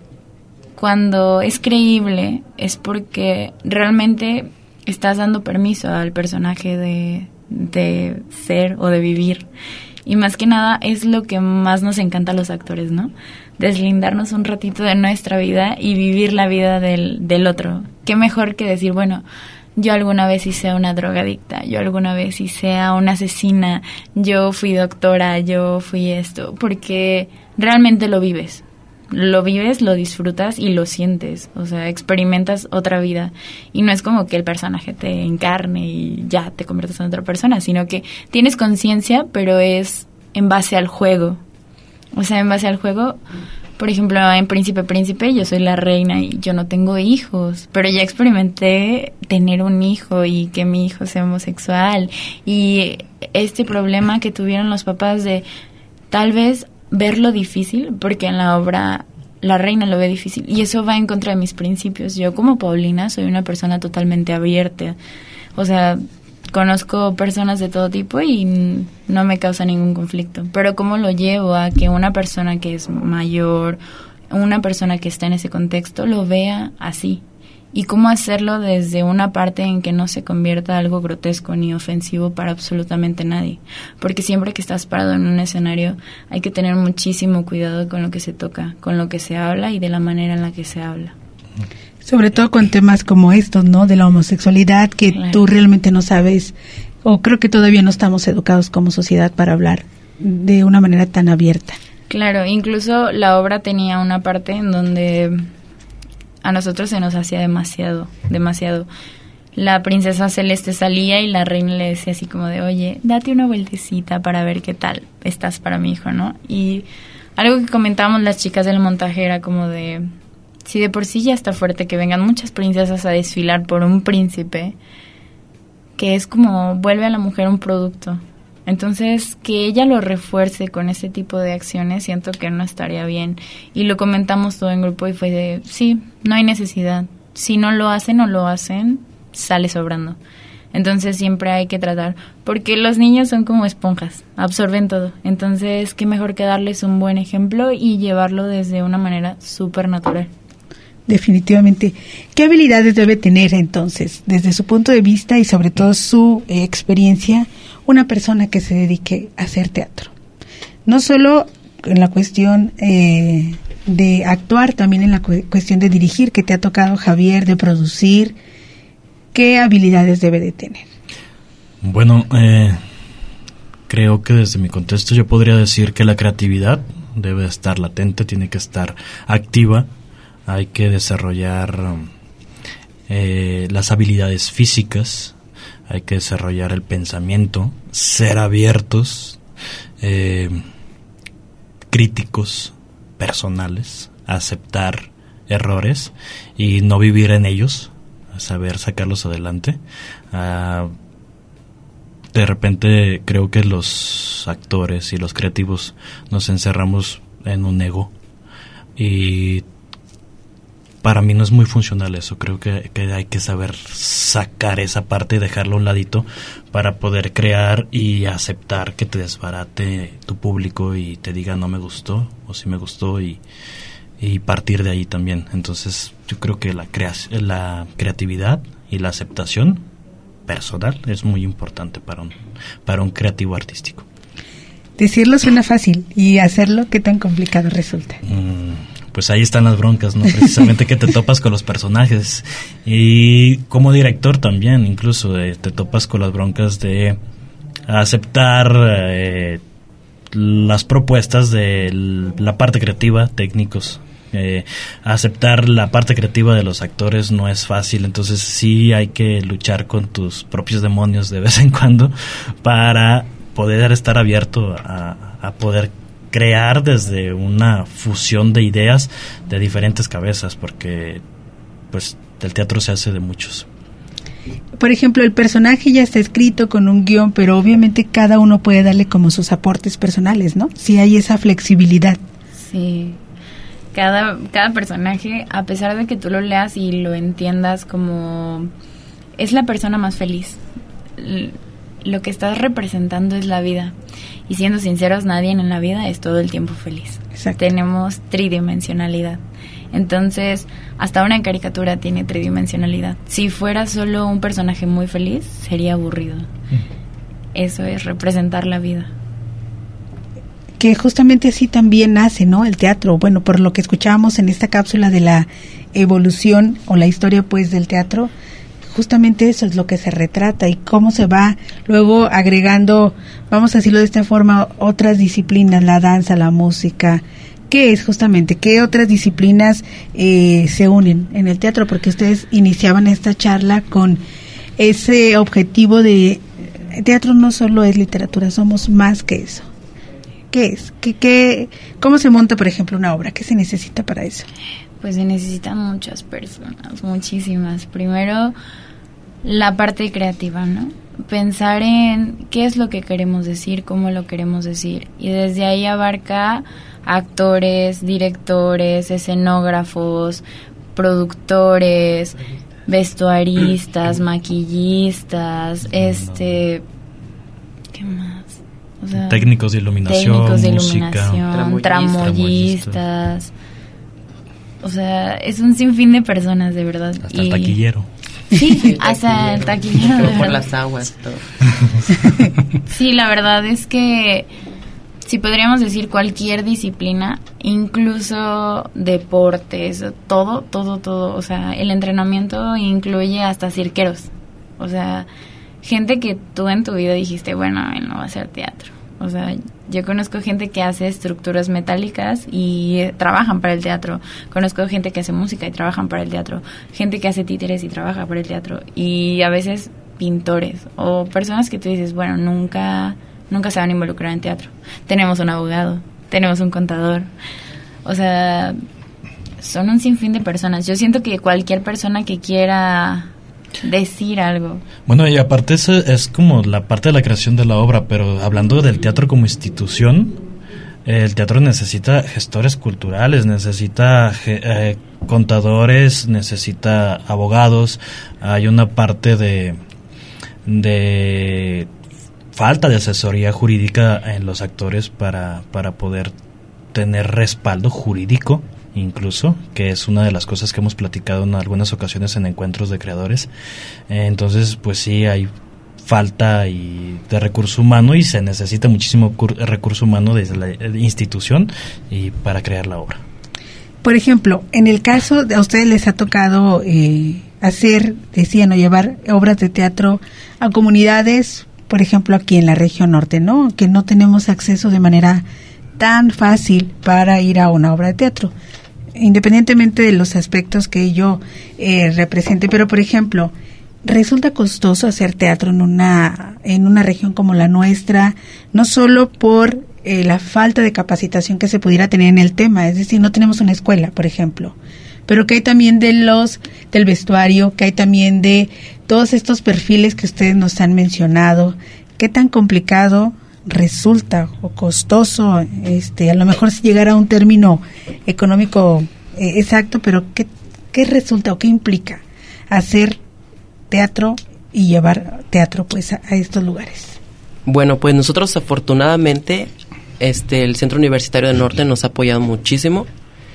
cuando es creíble es porque realmente estás dando permiso al personaje de de ser o de vivir. Y más que nada es lo que más nos encanta a los actores, ¿no? Deslindarnos un ratito de nuestra vida y vivir la vida del, del otro. Qué mejor que decir, bueno, yo alguna vez hice una drogadicta, yo alguna vez hice a una asesina, yo fui doctora, yo fui esto, porque realmente lo vives. lo vives, lo disfrutas y lo sientes, o sea, experimentas otra vida y no es como que el personaje te encarne y ya te conviertes en otra persona, sino que tienes conciencia, pero es en base al juego, o sea, en base al juego. Por ejemplo, en Príncipe Príncipe yo soy la reina y yo no tengo hijos, pero ya experimenté tener un hijo y que mi hijo sea homosexual y este problema que tuvieron los papás de tal vez verlo difícil, porque en la obra la reina lo ve difícil y eso va en contra de mis principios. Yo como Paulina soy una persona totalmente abierta, o sea, conozco personas de todo tipo y no me causa ningún conflicto. Pero ¿cómo lo llevo a que una persona que es mayor, una persona que está en ese contexto, lo vea así? ¿Y cómo hacerlo desde una parte en que no se convierta algo grotesco ni ofensivo para absolutamente nadie? Porque siempre que estás parado en un escenario hay que tener muchísimo cuidado con lo que se toca, con lo que se habla y de la manera en la que se habla. Sobre todo con temas como estos, ¿no? De la homosexualidad, que claro, tú realmente no sabes, o creo que todavía no estamos educados como sociedad para hablar de una manera tan abierta. Claro, incluso la obra tenía una parte en donde a nosotros se nos hacía demasiado, demasiado. La princesa Celeste salía y la reina le decía así como de, oye, date una vueltecita para ver qué tal estás para mi hijo, ¿no? Y algo que comentábamos las chicas del montaje era como de, si de por sí ya está fuerte que vengan muchas princesas a desfilar por un príncipe, que es como vuelve a la mujer un producto. Entonces, que ella lo refuerce con ese tipo de acciones, siento que no estaría bien. Y lo comentamos todo en grupo y fue de, sí, no hay necesidad. Si no lo hacen o lo hacen, sale sobrando. Entonces siempre hay que tratar, porque los niños son como esponjas, absorben todo. Entonces, qué mejor que darles un buen ejemplo y llevarlo desde una manera súper natural. Definitivamente. ¿Qué habilidades debe tener entonces, desde su punto de vista y sobre todo su eh, experiencia, una persona que se dedique a hacer teatro? No solo en la cuestión eh, de actuar, también en la cu- cuestión de dirigir, que te ha tocado, Javier, de producir. ¿Qué habilidades debe de tener? Bueno, eh, creo que desde mi contexto yo podría decir que la creatividad debe estar latente, tiene que estar activa. Hay que desarrollar eh, las habilidades físicas, hay que desarrollar el pensamiento, ser abiertos, eh, críticos, personales, aceptar errores y no vivir en ellos, saber sacarlos adelante. Uh, de repente creo que los actores y los creativos nos encerramos en un ego y para mí no es muy funcional eso. Creo que, que hay que saber sacar esa parte y dejarlo a un ladito para poder crear y aceptar que te desbarate tu público y te diga no me gustó o sí me gustó y, y partir de ahí también. Entonces yo creo que la, crea- la creatividad y la aceptación personal es muy importante para un, para un creativo artístico. Decirlo suena fácil y hacerlo, ¿qué tan complicado resulta? Mm. Pues ahí están las broncas, ¿no? Precisamente que te topas con los personajes. Y como director también, incluso, eh, te topas con las broncas de aceptar eh, las propuestas de la parte creativa, técnicos. Eh, aceptar la parte creativa de los actores no es fácil, entonces sí hay que luchar con tus propios demonios de vez en cuando para poder estar abierto a, a poder crear desde una fusión de ideas de diferentes cabezas, porque pues el teatro se hace de muchos. Por ejemplo, el personaje ya está escrito con un guión, pero obviamente cada uno puede darle como sus aportes personales, ¿no? Si hay esa flexibilidad. Sí, cada, cada personaje, a pesar de que tú lo leas y lo entiendas como es la persona más feliz, lo que estás representando es la vida. Y siendo sinceros, nadie en la vida es todo el tiempo feliz. Exacto. Tenemos tridimensionalidad. Entonces, hasta una caricatura tiene tridimensionalidad. Si fuera solo un personaje muy feliz, sería aburrido. Eso es representar la vida. Que justamente así también nace, ¿no? El teatro. Bueno, por lo que escuchábamos en esta cápsula de la evolución o la historia, pues, del teatro, justamente eso es lo que se retrata y cómo se va luego agregando, vamos a decirlo de esta forma, otras disciplinas, la danza, la música, ¿Qué es justamente? ¿Qué otras disciplinas eh, se unen en el teatro? Porque ustedes iniciaban esta charla con ese objetivo de teatro no solo es literatura, somos más que eso. ¿Qué es? ¿Qué, qué, ¿Cómo se monta, por ejemplo, una obra? ¿Qué se necesita para eso? Pues se necesitan muchas personas, muchísimas. Primero, la parte creativa, ¿no? Pensar en qué es lo que queremos decir, cómo lo queremos decir. Y desde ahí abarca actores, directores, escenógrafos, productores, vestuaristas, maquillistas, este, ¿qué más? O sea, técnicos de iluminación, técnicos de música, iluminación, tramoyistas. O sea, es un sinfín de personas, de verdad. Hasta y el taquillero. Sí, sí, hasta el taquillero. Pero por las aguas, todo. Sí, la verdad es que si podríamos decir cualquier disciplina, incluso deportes, todo, todo, todo, o sea, el entrenamiento incluye hasta cirqueros, o sea, gente que tú en tu vida dijiste, bueno, él no va a hacer teatro, o sea, yo conozco gente que hace estructuras metálicas y eh, trabajan para el teatro, conozco gente que hace música y trabajan para el teatro, gente que hace títeres y trabaja para el teatro, y a veces pintores, o personas que tú dices, bueno, nunca... nunca se van a involucrar en teatro. Tenemos un abogado, tenemos un contador, o sea, son un sinfín de personas. Yo siento que cualquier persona que quiera decir algo. Bueno, y aparte eso es como la parte de la creación de la obra, pero hablando del teatro como institución, el teatro necesita gestores culturales, necesita eh, contadores, necesita abogados. Hay una parte de... de falta de asesoría jurídica en los actores para, para poder tener respaldo jurídico, incluso, que es una de las cosas que hemos platicado en algunas ocasiones en encuentros de creadores. Eh, entonces, pues sí, hay falta y de recurso humano y se necesita muchísimo cur- recurso humano desde la institución y para crear la obra. Por ejemplo, en el caso de a ustedes les ha tocado eh, hacer, decían, o llevar obras de teatro a comunidades, por ejemplo, aquí en la región norte, ¿no? Que no tenemos acceso de manera tan fácil para ir a una obra de teatro, independientemente de los aspectos que ello eh, represente. Pero, por ejemplo, resulta costoso hacer teatro en una en una región como la nuestra, no solo por eh, la falta de capacitación que se pudiera tener en el tema, es decir, no tenemos una escuela, por ejemplo, pero que hay también de los del vestuario, que hay también de todos estos perfiles que ustedes nos han mencionado. ¿Qué tan complicado resulta o costoso, este, a lo mejor si llegara a un término económico eh, exacto, pero qué, qué resulta o qué implica hacer teatro y llevar teatro pues a, a estos lugares? Bueno, pues nosotros afortunadamente este el Centro Universitario del Norte nos ha apoyado muchísimo.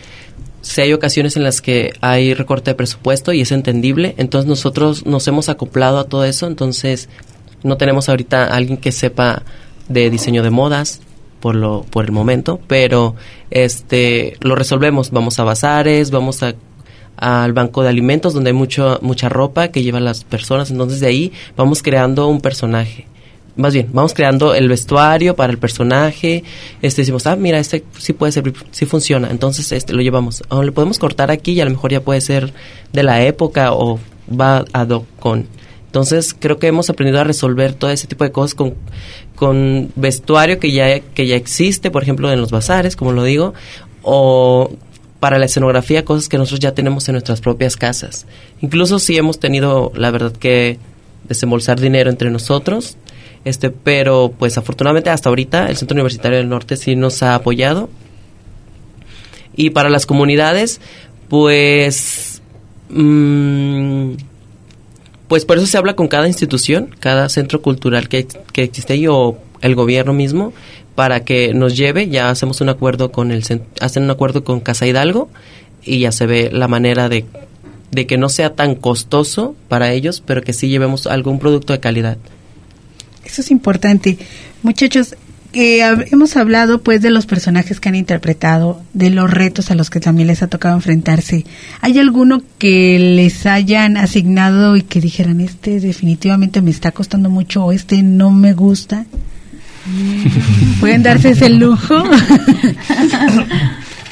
Si hay ocasiones en las que hay recorte de presupuesto y es entendible, entonces nosotros nos hemos acoplado a todo eso, entonces no tenemos ahorita a alguien que sepa de diseño de modas por lo por el momento, pero este lo resolvemos, vamos a bazares, vamos a al banco de alimentos donde hay mucho mucha ropa que llevan las personas, entonces de ahí vamos creando un personaje. Más bien, vamos creando el vestuario para el personaje, este decimos, ah, mira, este sí puede ser, sí funciona, entonces este lo llevamos, o le podemos cortar aquí y a lo mejor ya puede ser de la época o va ad hoc con. Entonces creo que hemos aprendido a resolver todo ese tipo de cosas con, con vestuario que ya, que ya existe, por ejemplo, en los bazares, como lo digo, o para la escenografía, cosas que nosotros ya tenemos en nuestras propias casas. Incluso sí hemos tenido, la verdad, que desembolsar dinero entre nosotros, este pero pues afortunadamente hasta ahorita el Centro Universitario del Norte sí nos ha apoyado. Y para las comunidades, pues... Mmm, pues por eso se habla con cada institución, cada centro cultural que, que existe ahí o el gobierno mismo, para que nos lleve. Ya hacemos un acuerdo con el hacen un acuerdo con Casa Hidalgo y ya se ve la manera de, de que no sea tan costoso para ellos, pero que sí llevemos algún producto de calidad. Eso es importante. Muchachos, eh, hemos hablado pues de los personajes que han interpretado, de los retos a los que también les ha tocado enfrentarse. ¿Hay alguno que les hayan asignado y que dijeran, este definitivamente me está costando mucho o este no me gusta? ¿Pueden darse ese lujo?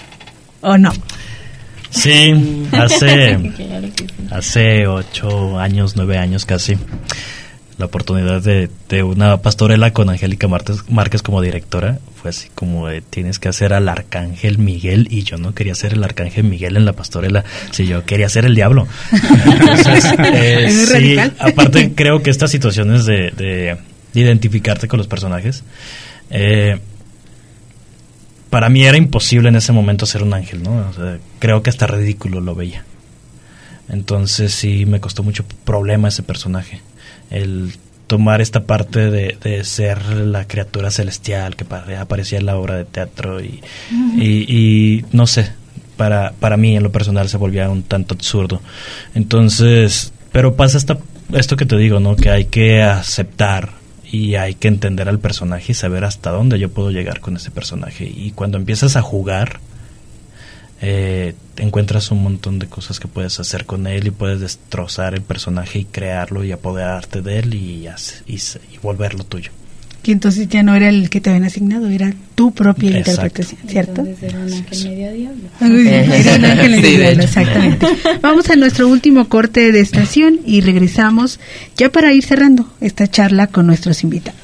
¿o no? Sí, hace, hace ocho años, nueve años casi, la oportunidad de, de una pastorela con Angélica Márquez, Márquez como directora fue así como de, tienes que hacer al Arcángel Miguel, y yo no quería ser el Arcángel Miguel en la pastorela, si yo quería ser el diablo. Entonces, eh, ¿Es sí, radical? aparte creo que estas situaciones de, de, de identificarte con los personajes, eh, para mí era imposible en ese momento ser un ángel, ¿no? O sea, creo que hasta ridículo lo veía. Entonces sí me costó mucho problema ese personaje, el tomar esta parte de, de ser la criatura celestial que aparecía en la obra de teatro y, uh-huh. y, y no sé, para, para mí en lo personal se volvía un tanto absurdo. Entonces, pero pasa esta, esto que te digo, ¿no? Que hay que aceptar y hay que entender al personaje y saber hasta dónde yo puedo llegar con ese personaje. Y cuando empiezas a jugar, eh, encuentras un montón de cosas que puedes hacer con él y puedes destrozar el personaje y crearlo y apoderarte de él y, y, y volverlo tuyo. Que entonces ya no era el que te habían asignado, era tu propia Exacto. interpretación, ¿cierto? Entonces era un ángel medio diablo. Era un ángel medio Sí, diablo, exactamente. Vamos a nuestro último corte de estación y regresamos ya para ir cerrando esta charla con nuestros invitados.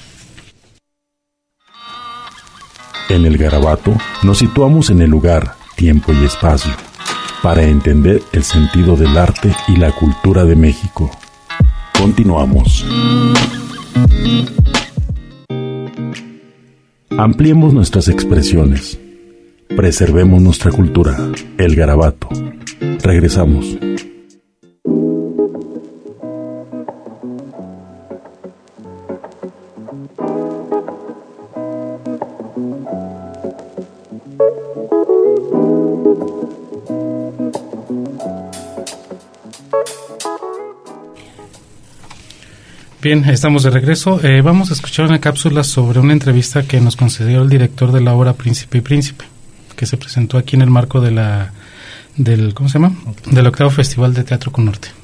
En el Garabato nos situamos en el lugar, tiempo y espacio para entender el sentido del arte y la cultura de México. Continuamos. Ampliemos nuestras expresiones. Preservemos nuestra cultura. El Garabato. Regresamos. Bien, estamos de regreso. Eh, vamos a escuchar una cápsula sobre una entrevista que nos concedió el director de la obra Príncipe y Príncipe, que se presentó aquí en el marco de la del ¿cómo se llama? Del octavo Festival de Teatro Con Norte.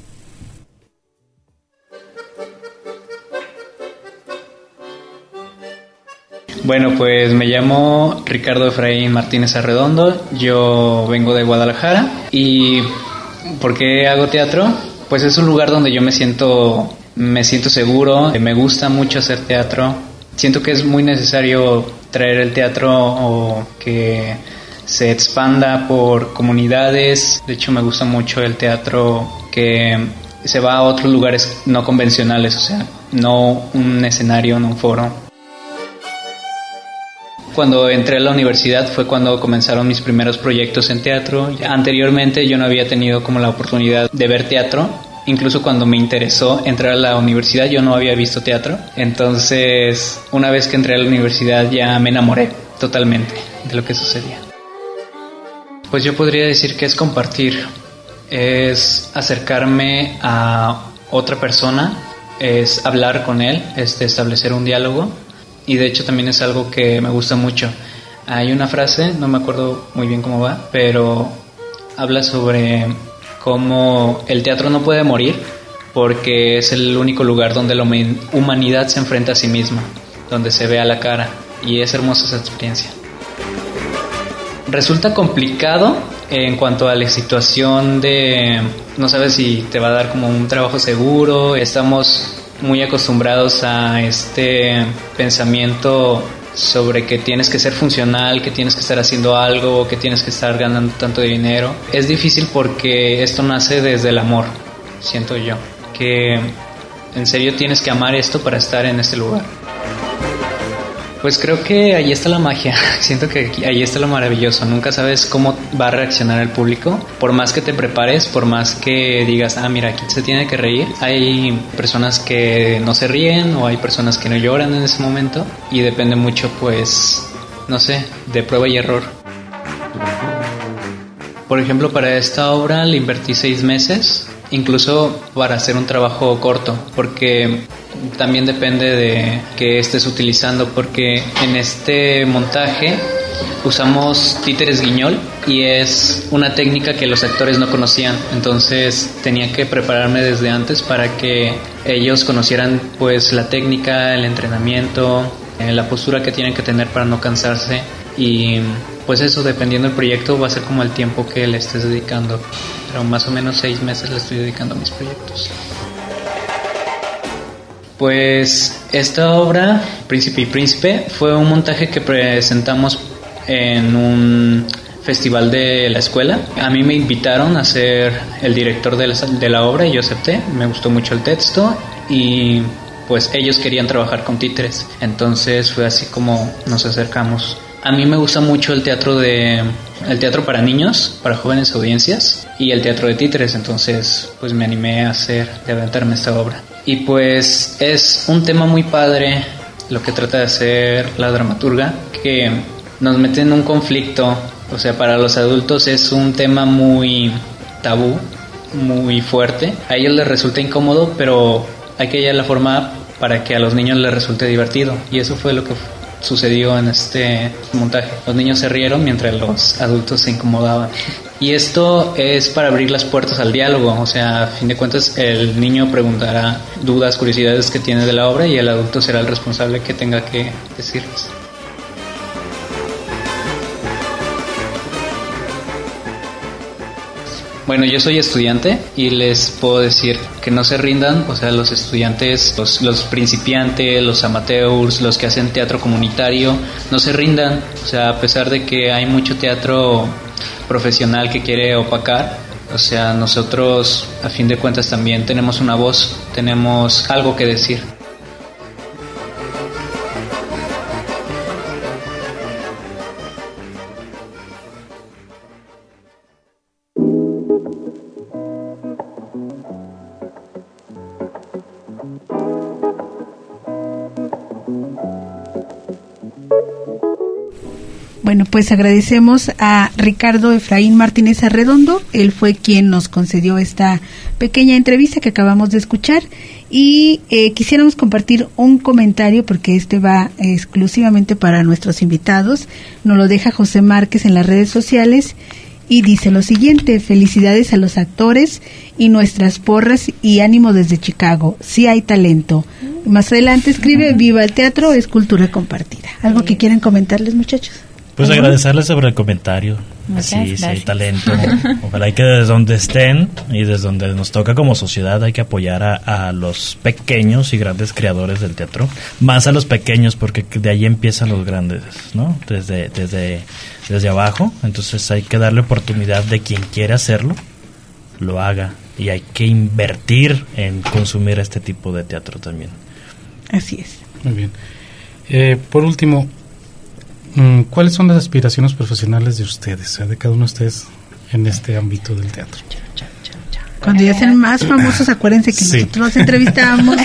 Bueno, pues me llamo Ricardo Efraín Martínez Arredondo, yo vengo de Guadalajara. ¿Y por qué hago teatro? Pues es un lugar donde yo me siento me siento seguro, me gusta mucho hacer teatro. Siento que es muy necesario traer el teatro o que se expanda por comunidades. De hecho, me gusta mucho el teatro que se va a otros lugares no convencionales, o sea, no un escenario, no un foro. Cuando entré a la universidad fue cuando comenzaron mis primeros proyectos en teatro. Anteriormente yo no había tenido como la oportunidad de ver teatro. Incluso cuando me interesó entrar a la universidad yo no había visto teatro. Entonces, una vez que entré a la universidad ya me enamoré totalmente de lo que sucedía. Pues yo podría decir que es compartir, es acercarme a otra persona, es hablar con él, es establecer un diálogo. Y de hecho también es algo que me gusta mucho. Hay una frase, no me acuerdo muy bien cómo va, pero habla sobre cómo el teatro no puede morir porque es el único lugar donde la humanidad se enfrenta a sí misma, donde se ve a la cara, y es hermosa esa experiencia. Resulta complicado en cuanto a la situación de no sabes si te va a dar como un trabajo seguro. Estamos muy acostumbrados a este pensamiento sobre que tienes que ser funcional, que tienes que estar haciendo algo, que tienes que estar ganando tanto dinero. Es difícil porque esto nace desde el amor, siento yo, que en serio tienes que amar esto para estar en este lugar. Pues creo que ahí está la magia, siento que ahí está lo maravilloso, nunca sabes cómo va a reaccionar el público, por más que te prepares, por más que digas, ah mira, aquí se tiene que reír, hay personas que no se ríen o hay personas que no lloran en ese momento y depende mucho pues, no sé, de prueba y error. Por ejemplo, para esta obra le invertí seis meses, incluso para hacer un trabajo corto, porque también depende de qué estés utilizando, porque en este montaje usamos títeres guiñol y es una técnica que los actores no conocían, entonces tenía que prepararme desde antes para que ellos conocieran pues la técnica, el entrenamiento, la postura que tienen que tener para no cansarse. Y pues eso, dependiendo del proyecto, va a ser como el tiempo que le estés dedicando. Pero más o menos seis meses le estoy dedicando a mis proyectos. Pues esta obra, Príncipe y Príncipe, fue un montaje que presentamos en un festival de la escuela. A mí me invitaron a ser el director de la, de la obra y yo acepté. Me gustó mucho el texto y pues ellos querían trabajar con títeres. Entonces fue así como nos acercamos. A mí me gusta mucho el teatro de el teatro para niños, para jóvenes audiencias, y el teatro de títeres. Entonces pues me animé a hacer, de aventarme esta obra. Y pues es un tema muy padre lo que trata de hacer la dramaturga, que nos mete en un conflicto. O sea, para los adultos es un tema muy tabú, muy fuerte. A ellos les resulta incómodo, pero hay que hallar la forma para que a los niños les resulte divertido. Y eso fue lo que sucedió en este montaje. Los niños se rieron mientras los adultos se incomodaban. Y esto es para abrir las puertas al diálogo. O sea, a fin de cuentas, el niño preguntará dudas, curiosidades que tiene de la obra y el adulto será el responsable que tenga que decirles. Bueno, yo soy estudiante y les puedo decir que no se rindan. O sea, los estudiantes, los, los principiantes, los amateurs, los que hacen teatro comunitario, no se rindan. O sea, a pesar de que hay mucho teatro profesional que quiere opacar, o sea, nosotros a fin de cuentas también tenemos una voz, tenemos algo que decir. Bueno, pues agradecemos a Ricardo Efraín Martínez Arredondo. Él fue quien nos concedió esta pequeña entrevista que acabamos de escuchar y eh, quisiéramos compartir un comentario porque este va exclusivamente para nuestros invitados. Nos lo deja José Márquez en las redes sociales y dice lo siguiente: felicidades a los actores y nuestras porras y ánimo desde Chicago. Sí hay talento. Y más adelante escribe: viva el teatro, es cultura compartida. ¿Algo que quieran comentarles, muchachos? Pues agradecerles sobre el comentario. Muchas sí, gracias. sí hay talento. Ojalá que desde donde estén y desde donde nos toca como sociedad hay que apoyar a, a los pequeños y grandes creadores del teatro. Más a los pequeños porque de ahí empiezan los grandes, ¿no? Desde, desde, desde abajo. Entonces hay que darle oportunidad de quien quiere hacerlo, lo haga. Y hay que invertir en consumir este tipo de teatro también. Así es. Muy bien. Eh, por último, ¿cuáles son las aspiraciones profesionales de ustedes, o sea, de cada uno de ustedes en este ámbito del teatro? Cuando ya sean más famosos, acuérdense que sí. Nosotros los entrevistamos.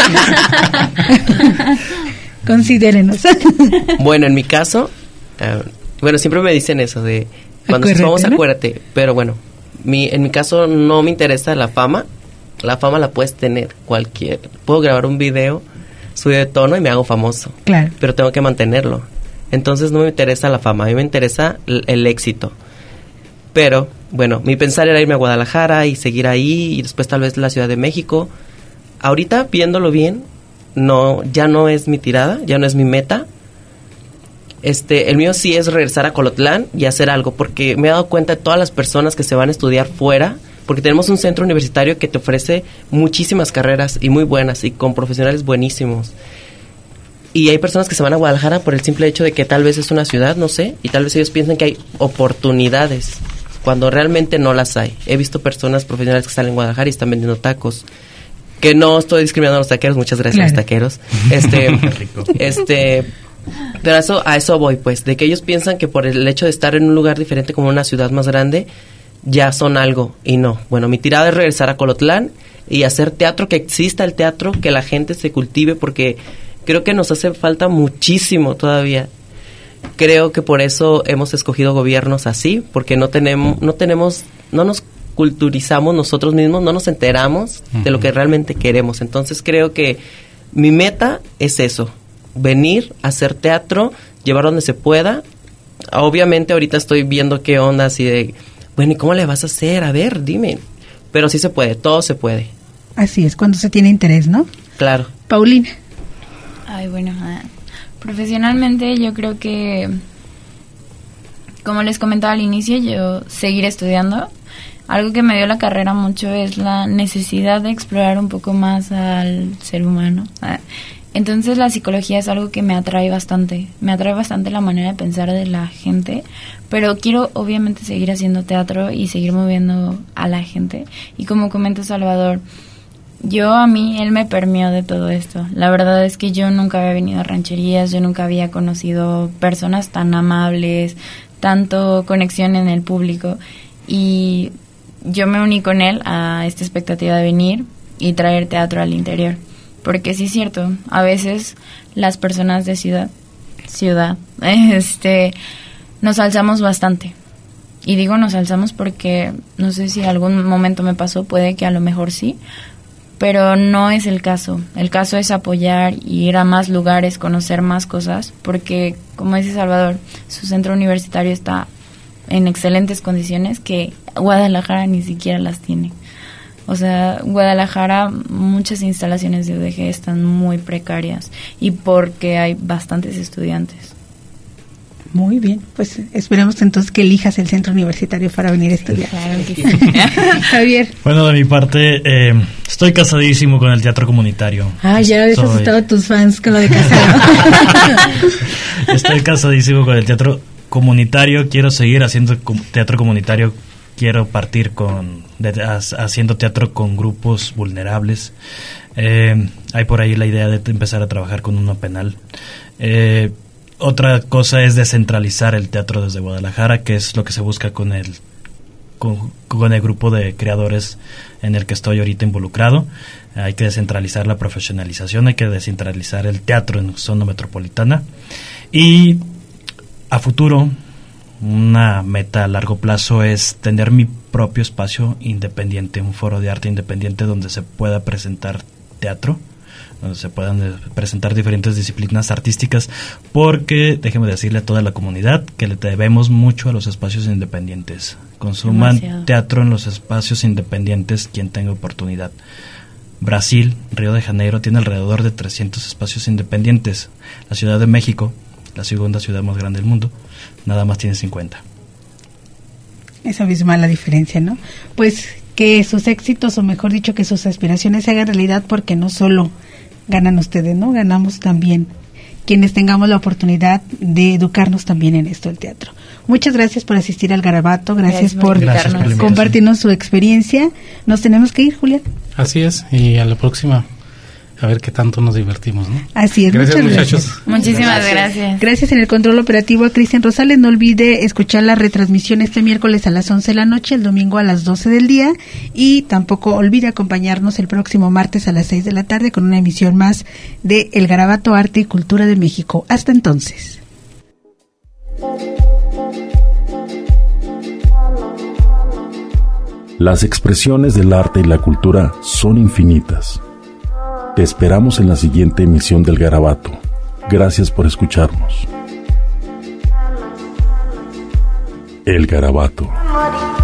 Considérenos. Bueno, en mi caso, uh, bueno, siempre me dicen eso de cuando acuérdate, vamos, ¿no? acuérdate. Pero bueno, mi, en mi caso no me interesa la fama. La fama la puedes tener cualquier. Puedo grabar un video, subir de tono y me hago famoso. Claro. Pero tengo que mantenerlo. Entonces no me interesa la fama, a mí me interesa el, el éxito. Pero, bueno, mi pensar era irme a Guadalajara y seguir ahí y después tal vez la Ciudad de México. Ahorita, viéndolo bien, no, ya no es mi tirada, ya no es mi meta. Este, el mío sí es regresar a Colotlán y hacer algo, porque me he dado cuenta de todas las personas que se van a estudiar fuera, porque tenemos un centro universitario que te ofrece muchísimas carreras y muy buenas y con profesionales buenísimos. Y hay personas que se van a Guadalajara por el simple hecho de que tal vez es una ciudad, no sé, y tal vez ellos piensan que hay oportunidades, cuando realmente no las hay. He visto personas profesionales que están en Guadalajara y están vendiendo tacos, que no estoy discriminando a los taqueros, muchas gracias claro. a los taqueros. Este, este, pero a eso, a eso voy, pues, de que ellos piensan que por el hecho de estar en un lugar diferente como una ciudad más grande, ya son algo, y no. Bueno, mi tirada es regresar a Colotlán y hacer teatro, que exista el teatro, que la gente se cultive, porque creo que nos hace falta muchísimo todavía. Creo que por eso hemos escogido gobiernos así, porque no tenemos, no tenemos, no nos culturizamos nosotros mismos, no nos enteramos uh-huh. de lo que realmente queremos. Entonces creo que mi meta es eso, venir a hacer teatro, llevar donde se pueda. Obviamente ahorita estoy viendo qué onda así de, bueno, ¿y cómo le vas a hacer? A ver, dime. Pero sí se puede, todo se puede. Así es, cuando se tiene interés, ¿no? Claro. Ay, bueno, uh, profesionalmente yo creo que como les comentaba al inicio, yo seguiré estudiando. Algo que me dio la carrera mucho es la necesidad de explorar un poco más al ser humano. Entonces la psicología es algo que me atrae bastante. Me atrae bastante la manera de pensar de la gente. Pero quiero obviamente seguir haciendo teatro y seguir moviendo a la gente. Y como comenta Salvador, yo a mí, él me permeó de todo esto. La verdad es que yo nunca había venido a rancherías, yo nunca había conocido personas tan amables, tanto conexión en el público. Y yo me uní con él a esta expectativa de venir y traer teatro al interior. Porque sí es cierto, a veces las personas de ciudad, ciudad, este, nos alzamos bastante. Y digo nos alzamos porque no sé si algún momento me pasó, puede que a lo mejor sí, pero no es el caso. El caso es apoyar y ir a más lugares, conocer más cosas, porque como dice Salvador, su centro universitario está en excelentes condiciones que Guadalajara ni siquiera las tiene. O sea, Guadalajara, muchas instalaciones de U D G están muy precarias y porque hay bastantes estudiantes. Muy bien, pues esperemos entonces que elijas el centro universitario para venir a estudiar. Claro que sí. Javier. Bueno, de mi parte, eh, estoy casadísimo con el teatro comunitario. Ah, ya habías Soy... asustado a tus fans con lo de casado. Estoy casadísimo con el teatro comunitario, quiero seguir haciendo teatro comunitario, quiero partir con de, haciendo teatro con grupos vulnerables. Eh, hay por ahí la idea de empezar a trabajar con uno penal. Eh, otra cosa es descentralizar el teatro desde Guadalajara, que es lo que se busca con el con, con el grupo de creadores en el que estoy ahorita involucrado. Hay que descentralizar la profesionalización, hay que descentralizar el teatro en zona metropolitana. Y a futuro, una meta a largo plazo es tener mi propio espacio independiente, un foro de arte independiente donde se pueda presentar teatro, donde se puedan presentar diferentes disciplinas artísticas, porque déjeme decirle a toda la comunidad que le debemos mucho a los espacios independientes. Consuman Demasiado. Teatro en los espacios independientes quien tenga oportunidad. Brasil, Río de Janeiro, tiene alrededor de trescientos espacios independientes. La Ciudad de México, la segunda ciudad más grande del mundo, nada más tiene cincuenta. Esa misma la diferencia, ¿no? Pues que sus éxitos, o mejor dicho, que sus aspiraciones se hagan realidad, porque no solo ganan ustedes, ¿no? Ganamos también quienes tengamos la oportunidad de educarnos también en esto del teatro. Muchas gracias por asistir al Garabato, gracias, gracias por, gracias por compartirnos su experiencia. Nos tenemos que ir, Julián. Así es, y a la próxima a ver qué tanto nos divertimos, ¿no? Así es. Gracias, muchas muchachos. Gracias. Muchísimas gracias. gracias. Gracias en el control operativo a Cristian Rosales. No olvide escuchar la retransmisión este miércoles a las once de la noche, el domingo a las doce del día, y tampoco olvide acompañarnos el próximo martes a las seis de la tarde con una emisión más de El Garabato, Arte y Cultura de México. Hasta entonces. Las expresiones del arte y la cultura son infinitas. Te esperamos en la siguiente emisión del Garabato. Gracias por escucharnos. El Garabato.